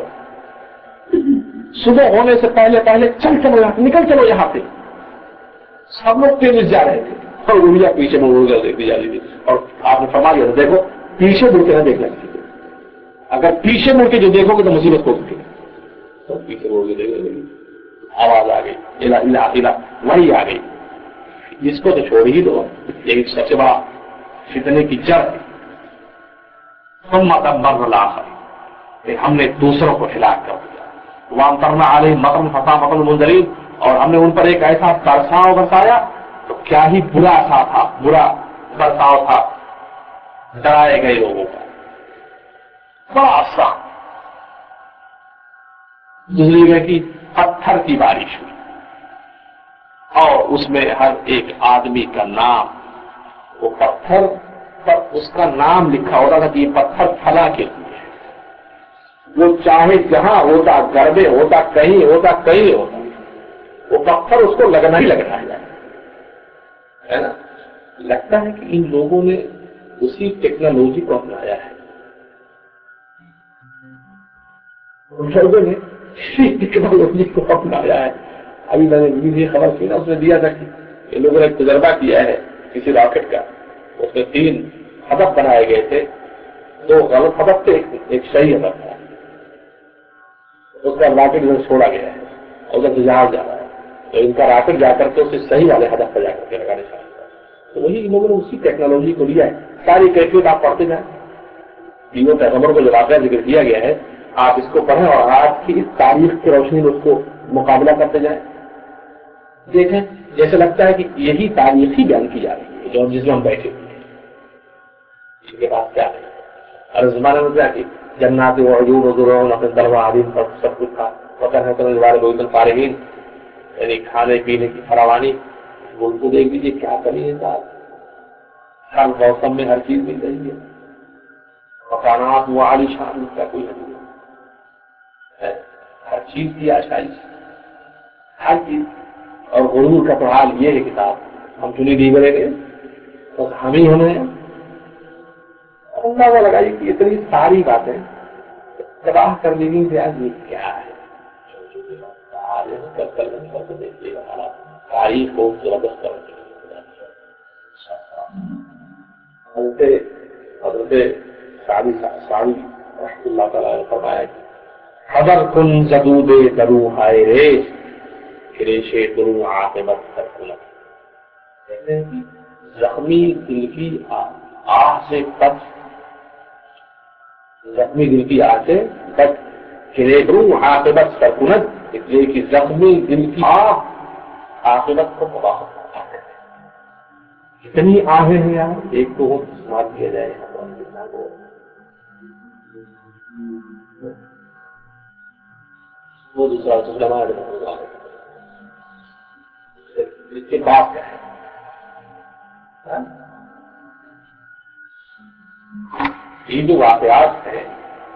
صبح ہونے سے پہلے پہلے چل چلو یہاں نکل چلو یہاں سے. سب لوگ تیز جا رہے تھے اور بڑھیا پیچھے مڑ کر دیکھتی جا رہی تھی. اور آپ نے فرما دیا دیکھو پیچھے مڑ کے نہ دیکھنا کسی کو، اگر پیچھے مڑ کے جو دیکھو گے تو مصیبت کو گی. تو پیچھے مڑ کے دیکھو، آواز آ گئی الہ الہ الہ وہی آ گئی. اس کو تو چھوڑ ہی دو، یہی سب سے بڑا فتنے کی جڑ ہے. ثم دمرنا الآخرین، ہم نے دوسروں کو ہلاک کر دیا. وامطرنا علیہم مطرا فساء مطر المنذرین، اور ہم نے ان پر ایک ایسا برساؤ برسایا تو کیا ہی برا سا تھا، برا برساؤ تھا ڈرائے گئے لوگوں کا. بڑا آسان. دوسری جگہ کی پتھر کی بارش ہوئی اور اس میں ہر ایک آدمی کا نام، وہ پتھر پر اس کا نام لکھا ہوتا تھا کہ یہ پتھر پھلا کے لیے، وہ چاہے جہاں ہوتا، گھر میں ہوتا، کہیں ہوتا، کہیں ہوتا، وہ پتھر اس کو لگنا ہی لگنا ہے. لگتا ہے کہ ان لوگوں نے اسی ٹیکنالوجی کو اپنایا ہے، ان لوگوں نے اسی ٹیکنالوجی کو اپنایا ہے۔ ابھی میں نے یہ خبر کی نا، اس نے دیا تھا کہ یہ لوگوں نے تجربہ کیا ہے کسی راکٹ کا، اس میں تین ہدف بنائے گئے تھے، دو غلط ہدف تھے، ایک صحیح ہدف تھا، اس کا راکٹ ادھر چھوڑا گیا ہے اور ادھر سے جہاز جا رہا ہے، تو ان کا راکٹ جا کر کے اسے صحیح والے ہدف پر جا کر کے لگانے چاہیے۔ تو وہی ان لوگوں نے اسی ٹیکنالوجی کو لیا ہے۔ ساری کیفیت آپ پڑھتے جائیں، تینوں پیغمبروں کو جو واقعہ ذکر کیا گیا ہے آپ اس کو پڑھیں اور آج کی اس تاریخ کی روشنی میں اس کو مقابلہ کرتے جائیں، دیکھیں جیسے لگتا ہے کہ یہی تاریخ ہی بیان کی جا رہی ہے جو جس میں ہم بیٹھے ہوئے ہیں۔ ان کے پاس کیا نہیں، ہر زمانے میں کیا کہ جنات و عیون و ذرون اپنے طلبہ عالم پر سب کچھ تھا، وطن کرنے والے بہت فارغین، یعنی کھانے پینے کی فراوانی، ان کو دیکھ لیجیے کیا کمی ہے صاحب، ہر موسم میں ہر چیز مل رہی ہے، مکانات و عالی شان کا کوئی نہیں ہے، ہر چیز کی آسائش، ہر چیز۔ اور غرور کا تو حال یہ ہے کتاب ہم چنی دی بڑے گئے بس ہم ہی ہمیں اندازہ لگائیے کہ اتنی ساری باتیں تباہ کر دی گئی کہ آج یہ کیا ہے، دیکھیے گا تاریخ کو زبردست کر حضرت حضرت سعدی سعدی رحمۃ اللہ تعالیٰ نے فرمایا کہ حضر کن زدود درو ہائے رے ریشے درو عاقبت سرکلت، کہتے ہیں کہ زخمی دل کی آہ سے بچ، زخمی دل کی آہ سے بچ ہرے درو عاقبت سرکلت، اس لیے کہ زخمی دل کی آہ عاقبت کو تباہ کرتا ہے۔ کتنی آہیں ہیں یار، ایک کو وہ سماعت کیا جائے یہاں پر کتنا کو وہ دوسرا سلمان علیہ السلام اس کے بعد کیا ہے، یہ جو واقعات ہیں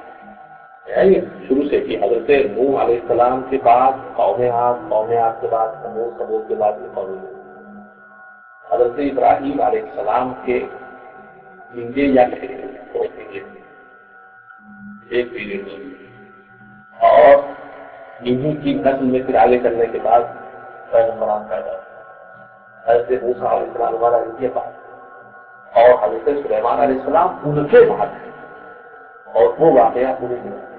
شروع سے کہ حضرت نوح علیہ السلام کے بعد قوم عاد، قوم عاد کے بعد سمود، سمود کے بعد یہ قوم حضرت ابراہیم علیہ السلام کے لنگے یا ایک پیریڈ اور انہی کی نسل میں پھر آگے کرنے کے بعد پیغمبران پیدا ہوئے، حضرت موسیٰ علیہ السلام ہمارا ان کے بعد اور حضرت سلیمان علیہ السلام ان کے بعد ہے، اور وہ واقعہ پوری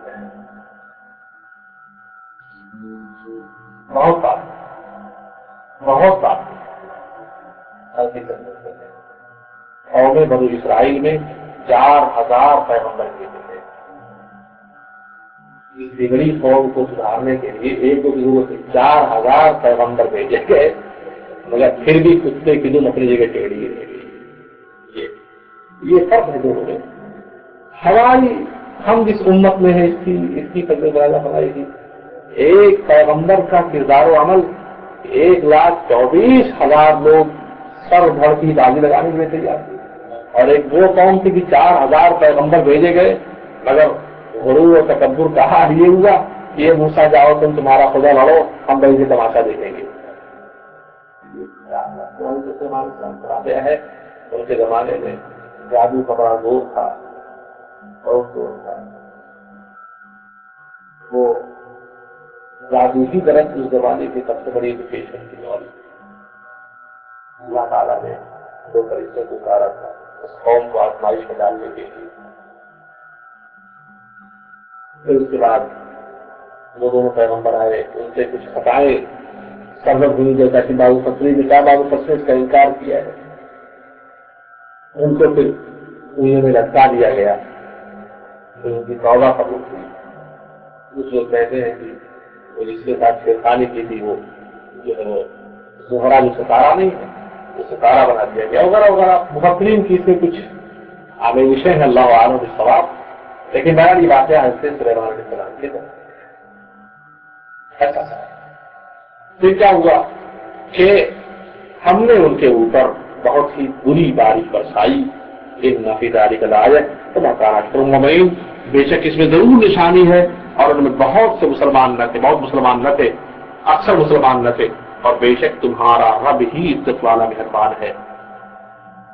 بہت بات بہت بات قوم بنو اسرائیل میں چار ہزار پیغمبر بھیجے تھے، اس بگڑی قوم کو سدھارنے کے لیے ایک دو کی ضرورت ہے، چار ہزار پیغمبر بھیجے گئے مگر پھر بھی کتے کی دم اپنی جگہ ٹیڑھی رہ گئی۔ یہ فرق ہے دونوں میں۔ ہماری ہم جس امت میں ہے اس کی اس کی فضل برادہ بنائی تھی، ایک پیغمبر کا کردار و عمل ایک لاکھ چوبیس ہزار لوگ سر دھڑ کی بازی لگانے کے لیے تیار تھے، اور ایک وہ قوم تھی کہ چار ہزار پیغمبر بھیجے گئے مگر غرور و تکبر کا حال یہ ہوا کہ یہ موسیٰ جاؤ تم تمہارا خدا لڑو، ہم بھائی سے تماشا دیکھیں گے۔ ہے ان کے زمانے میں جادو کا بڑا زور تھا، بہت زور تھا، وہ جادو ہی درخت اس زمانے کی سب سے بڑی ایجوکیشن تھی، اور اللہ تعالیٰ نے دو فرشتوں کو اتارا تھا اس قوم کو آزمائش میں ڈالنے کے لیے۔ پھر اس کے بعد وہ دونوں پیغمبر آئے، ان سے کچھ خطائیں سرزد ہوئی، جیسا کہ بابو فصری نے کہا، بابو فصری اس کا انکار کیا ہے، ان کو پھر کنویں میں لٹکا دیا گیا، پھر ان کی توبہ قبول ہوئی۔ کچھ لوگ کہتے ہیں کہ وہ جس کے ساتھ چھیڑخانی کی تھی وہ جو ہے وہ زہرا جو ستارہ نہیں ہے وہ ستارہ بنا دیا گیا وغیرہ وغیرہ، مفسرین کی اس میں کچھ آمیزشیں ہیں، اللہ اعلم بالصواب، لیکن بہرحال یہ واقعہ حضرت سلیمان علیہ السلام کی طرف ایسا ہے۔ پھر کیا ہوا کہ ہم نے ان کے اوپر بہت ہی بری بارش برسائی، ان فی ذلک لآیۃ وما کان اکثرهم مؤمنین، بے شک اس میں ضرور نشانی ہے، اور ان میں بہت سے مسلمان نہ تھے، بہت مسلمان نہ تھے، اکثر مسلمان نہ تھے، اور بے شک تمہارا رب ہی عزت والا مہربان ہے۔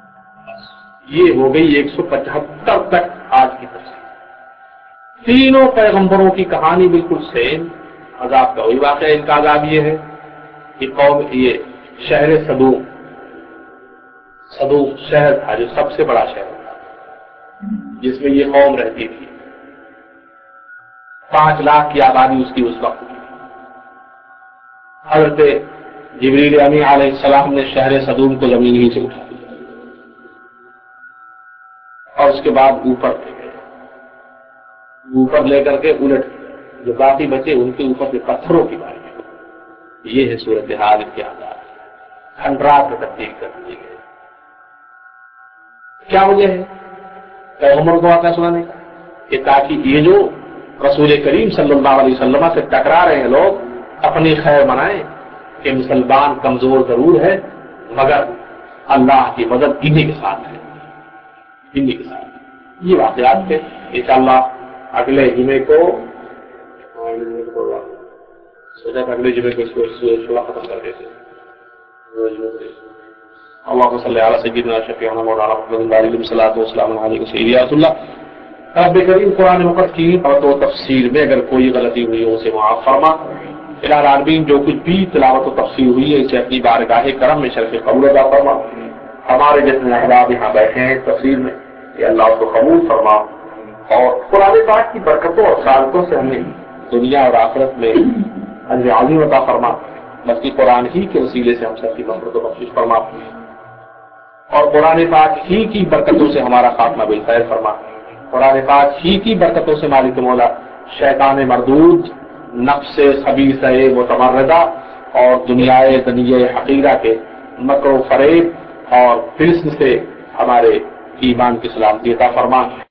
یہ ہو گئی ایک سو پچہتر تک آج کی تفصیل۔ تینوں پیغمبروں کی کہانی بالکل سیم، عذاب کا وہی واقعہ، ان کا عذاب یہ ہے کہ قوم یہ شہر صدوق، صدوق شہر تھا جو سب سے بڑا شہر تھا جس میں یہ قوم رہتی تھی، پانچ لاکھ کی آبادی اس کی اس وقت کی۔ حضرت جبریل امین علیہ السلام نے شہر صدوق کو زمین ہی سے اٹھا اور اس کے بعد اوپر لے گئے، اوپر لے کر کے الٹ جو باقی بچے ان کے اوپر سے پتھروں کی باری۔ یہ ہے صورتحال کے آزاد، کھنڈرات میں تبدیل کر دیے گئے۔ کیا وجہ ہے پیغمبر کو واقعہ سنانے کا؟ کہ تاکہ یہ جو رسول کریم صلی اللہ علیہ وسلم سے ٹکرا رہے ہیں لوگ اپنی خیر منائیں کہ مسلمان کمزور ضرور ہے مگر اللہ کی مدد انہی کے ساتھ ہے، انہی کے ساتھ۔ یہ واقعات تھے۔ انشاءاللہ اگلے جمعے کو سوچا تھا اگلے جمعے کو اس کو شعلہ ختم کر دیتے۔ اللهم صل على سيدنا شفيعنا مولانا محمد وعلى اله وصحبه وسلم علیہ سیدی رسول اللہ۔ رب کریم قرآن مقدس کی اور تو تفسیر میں اگر کوئی غلطی ہوئی ہو اسے معاف فرما۔ الہ العالمین جو کچھ بھی تلاوت و تفسیر ہوئی ہے اسے اپنی بارگاہ کرم میں شرف قبول عطا فرما۔ ہمارے جتنے احباب یہاں بیٹھے ہیں تفسیر میں کہ اللہ اس کو قبول فرما اور قرآن پاک کی برکتوں اور سعادتوں سے ہمیں دنیا اور آخرت میں اجر عظیم عطا فرما، بلکہ قرآن ہی کے وسیلے سے ہم سب کی مغفرت و بخشش فرما اور قرآن پاک ہی کی برکتوں سے ہمارا خاتمہ بالخیر فرما۔ قرآن پاک ہی کی برکتوں سے مالک مولا شیطان مردود، نفس خبیثہ متمردہ اور دنیائے دنیائے حقیرہ کے مکر و فریب اور حسن سے ہمارے ایمان کی سلامتی عطا فرما۔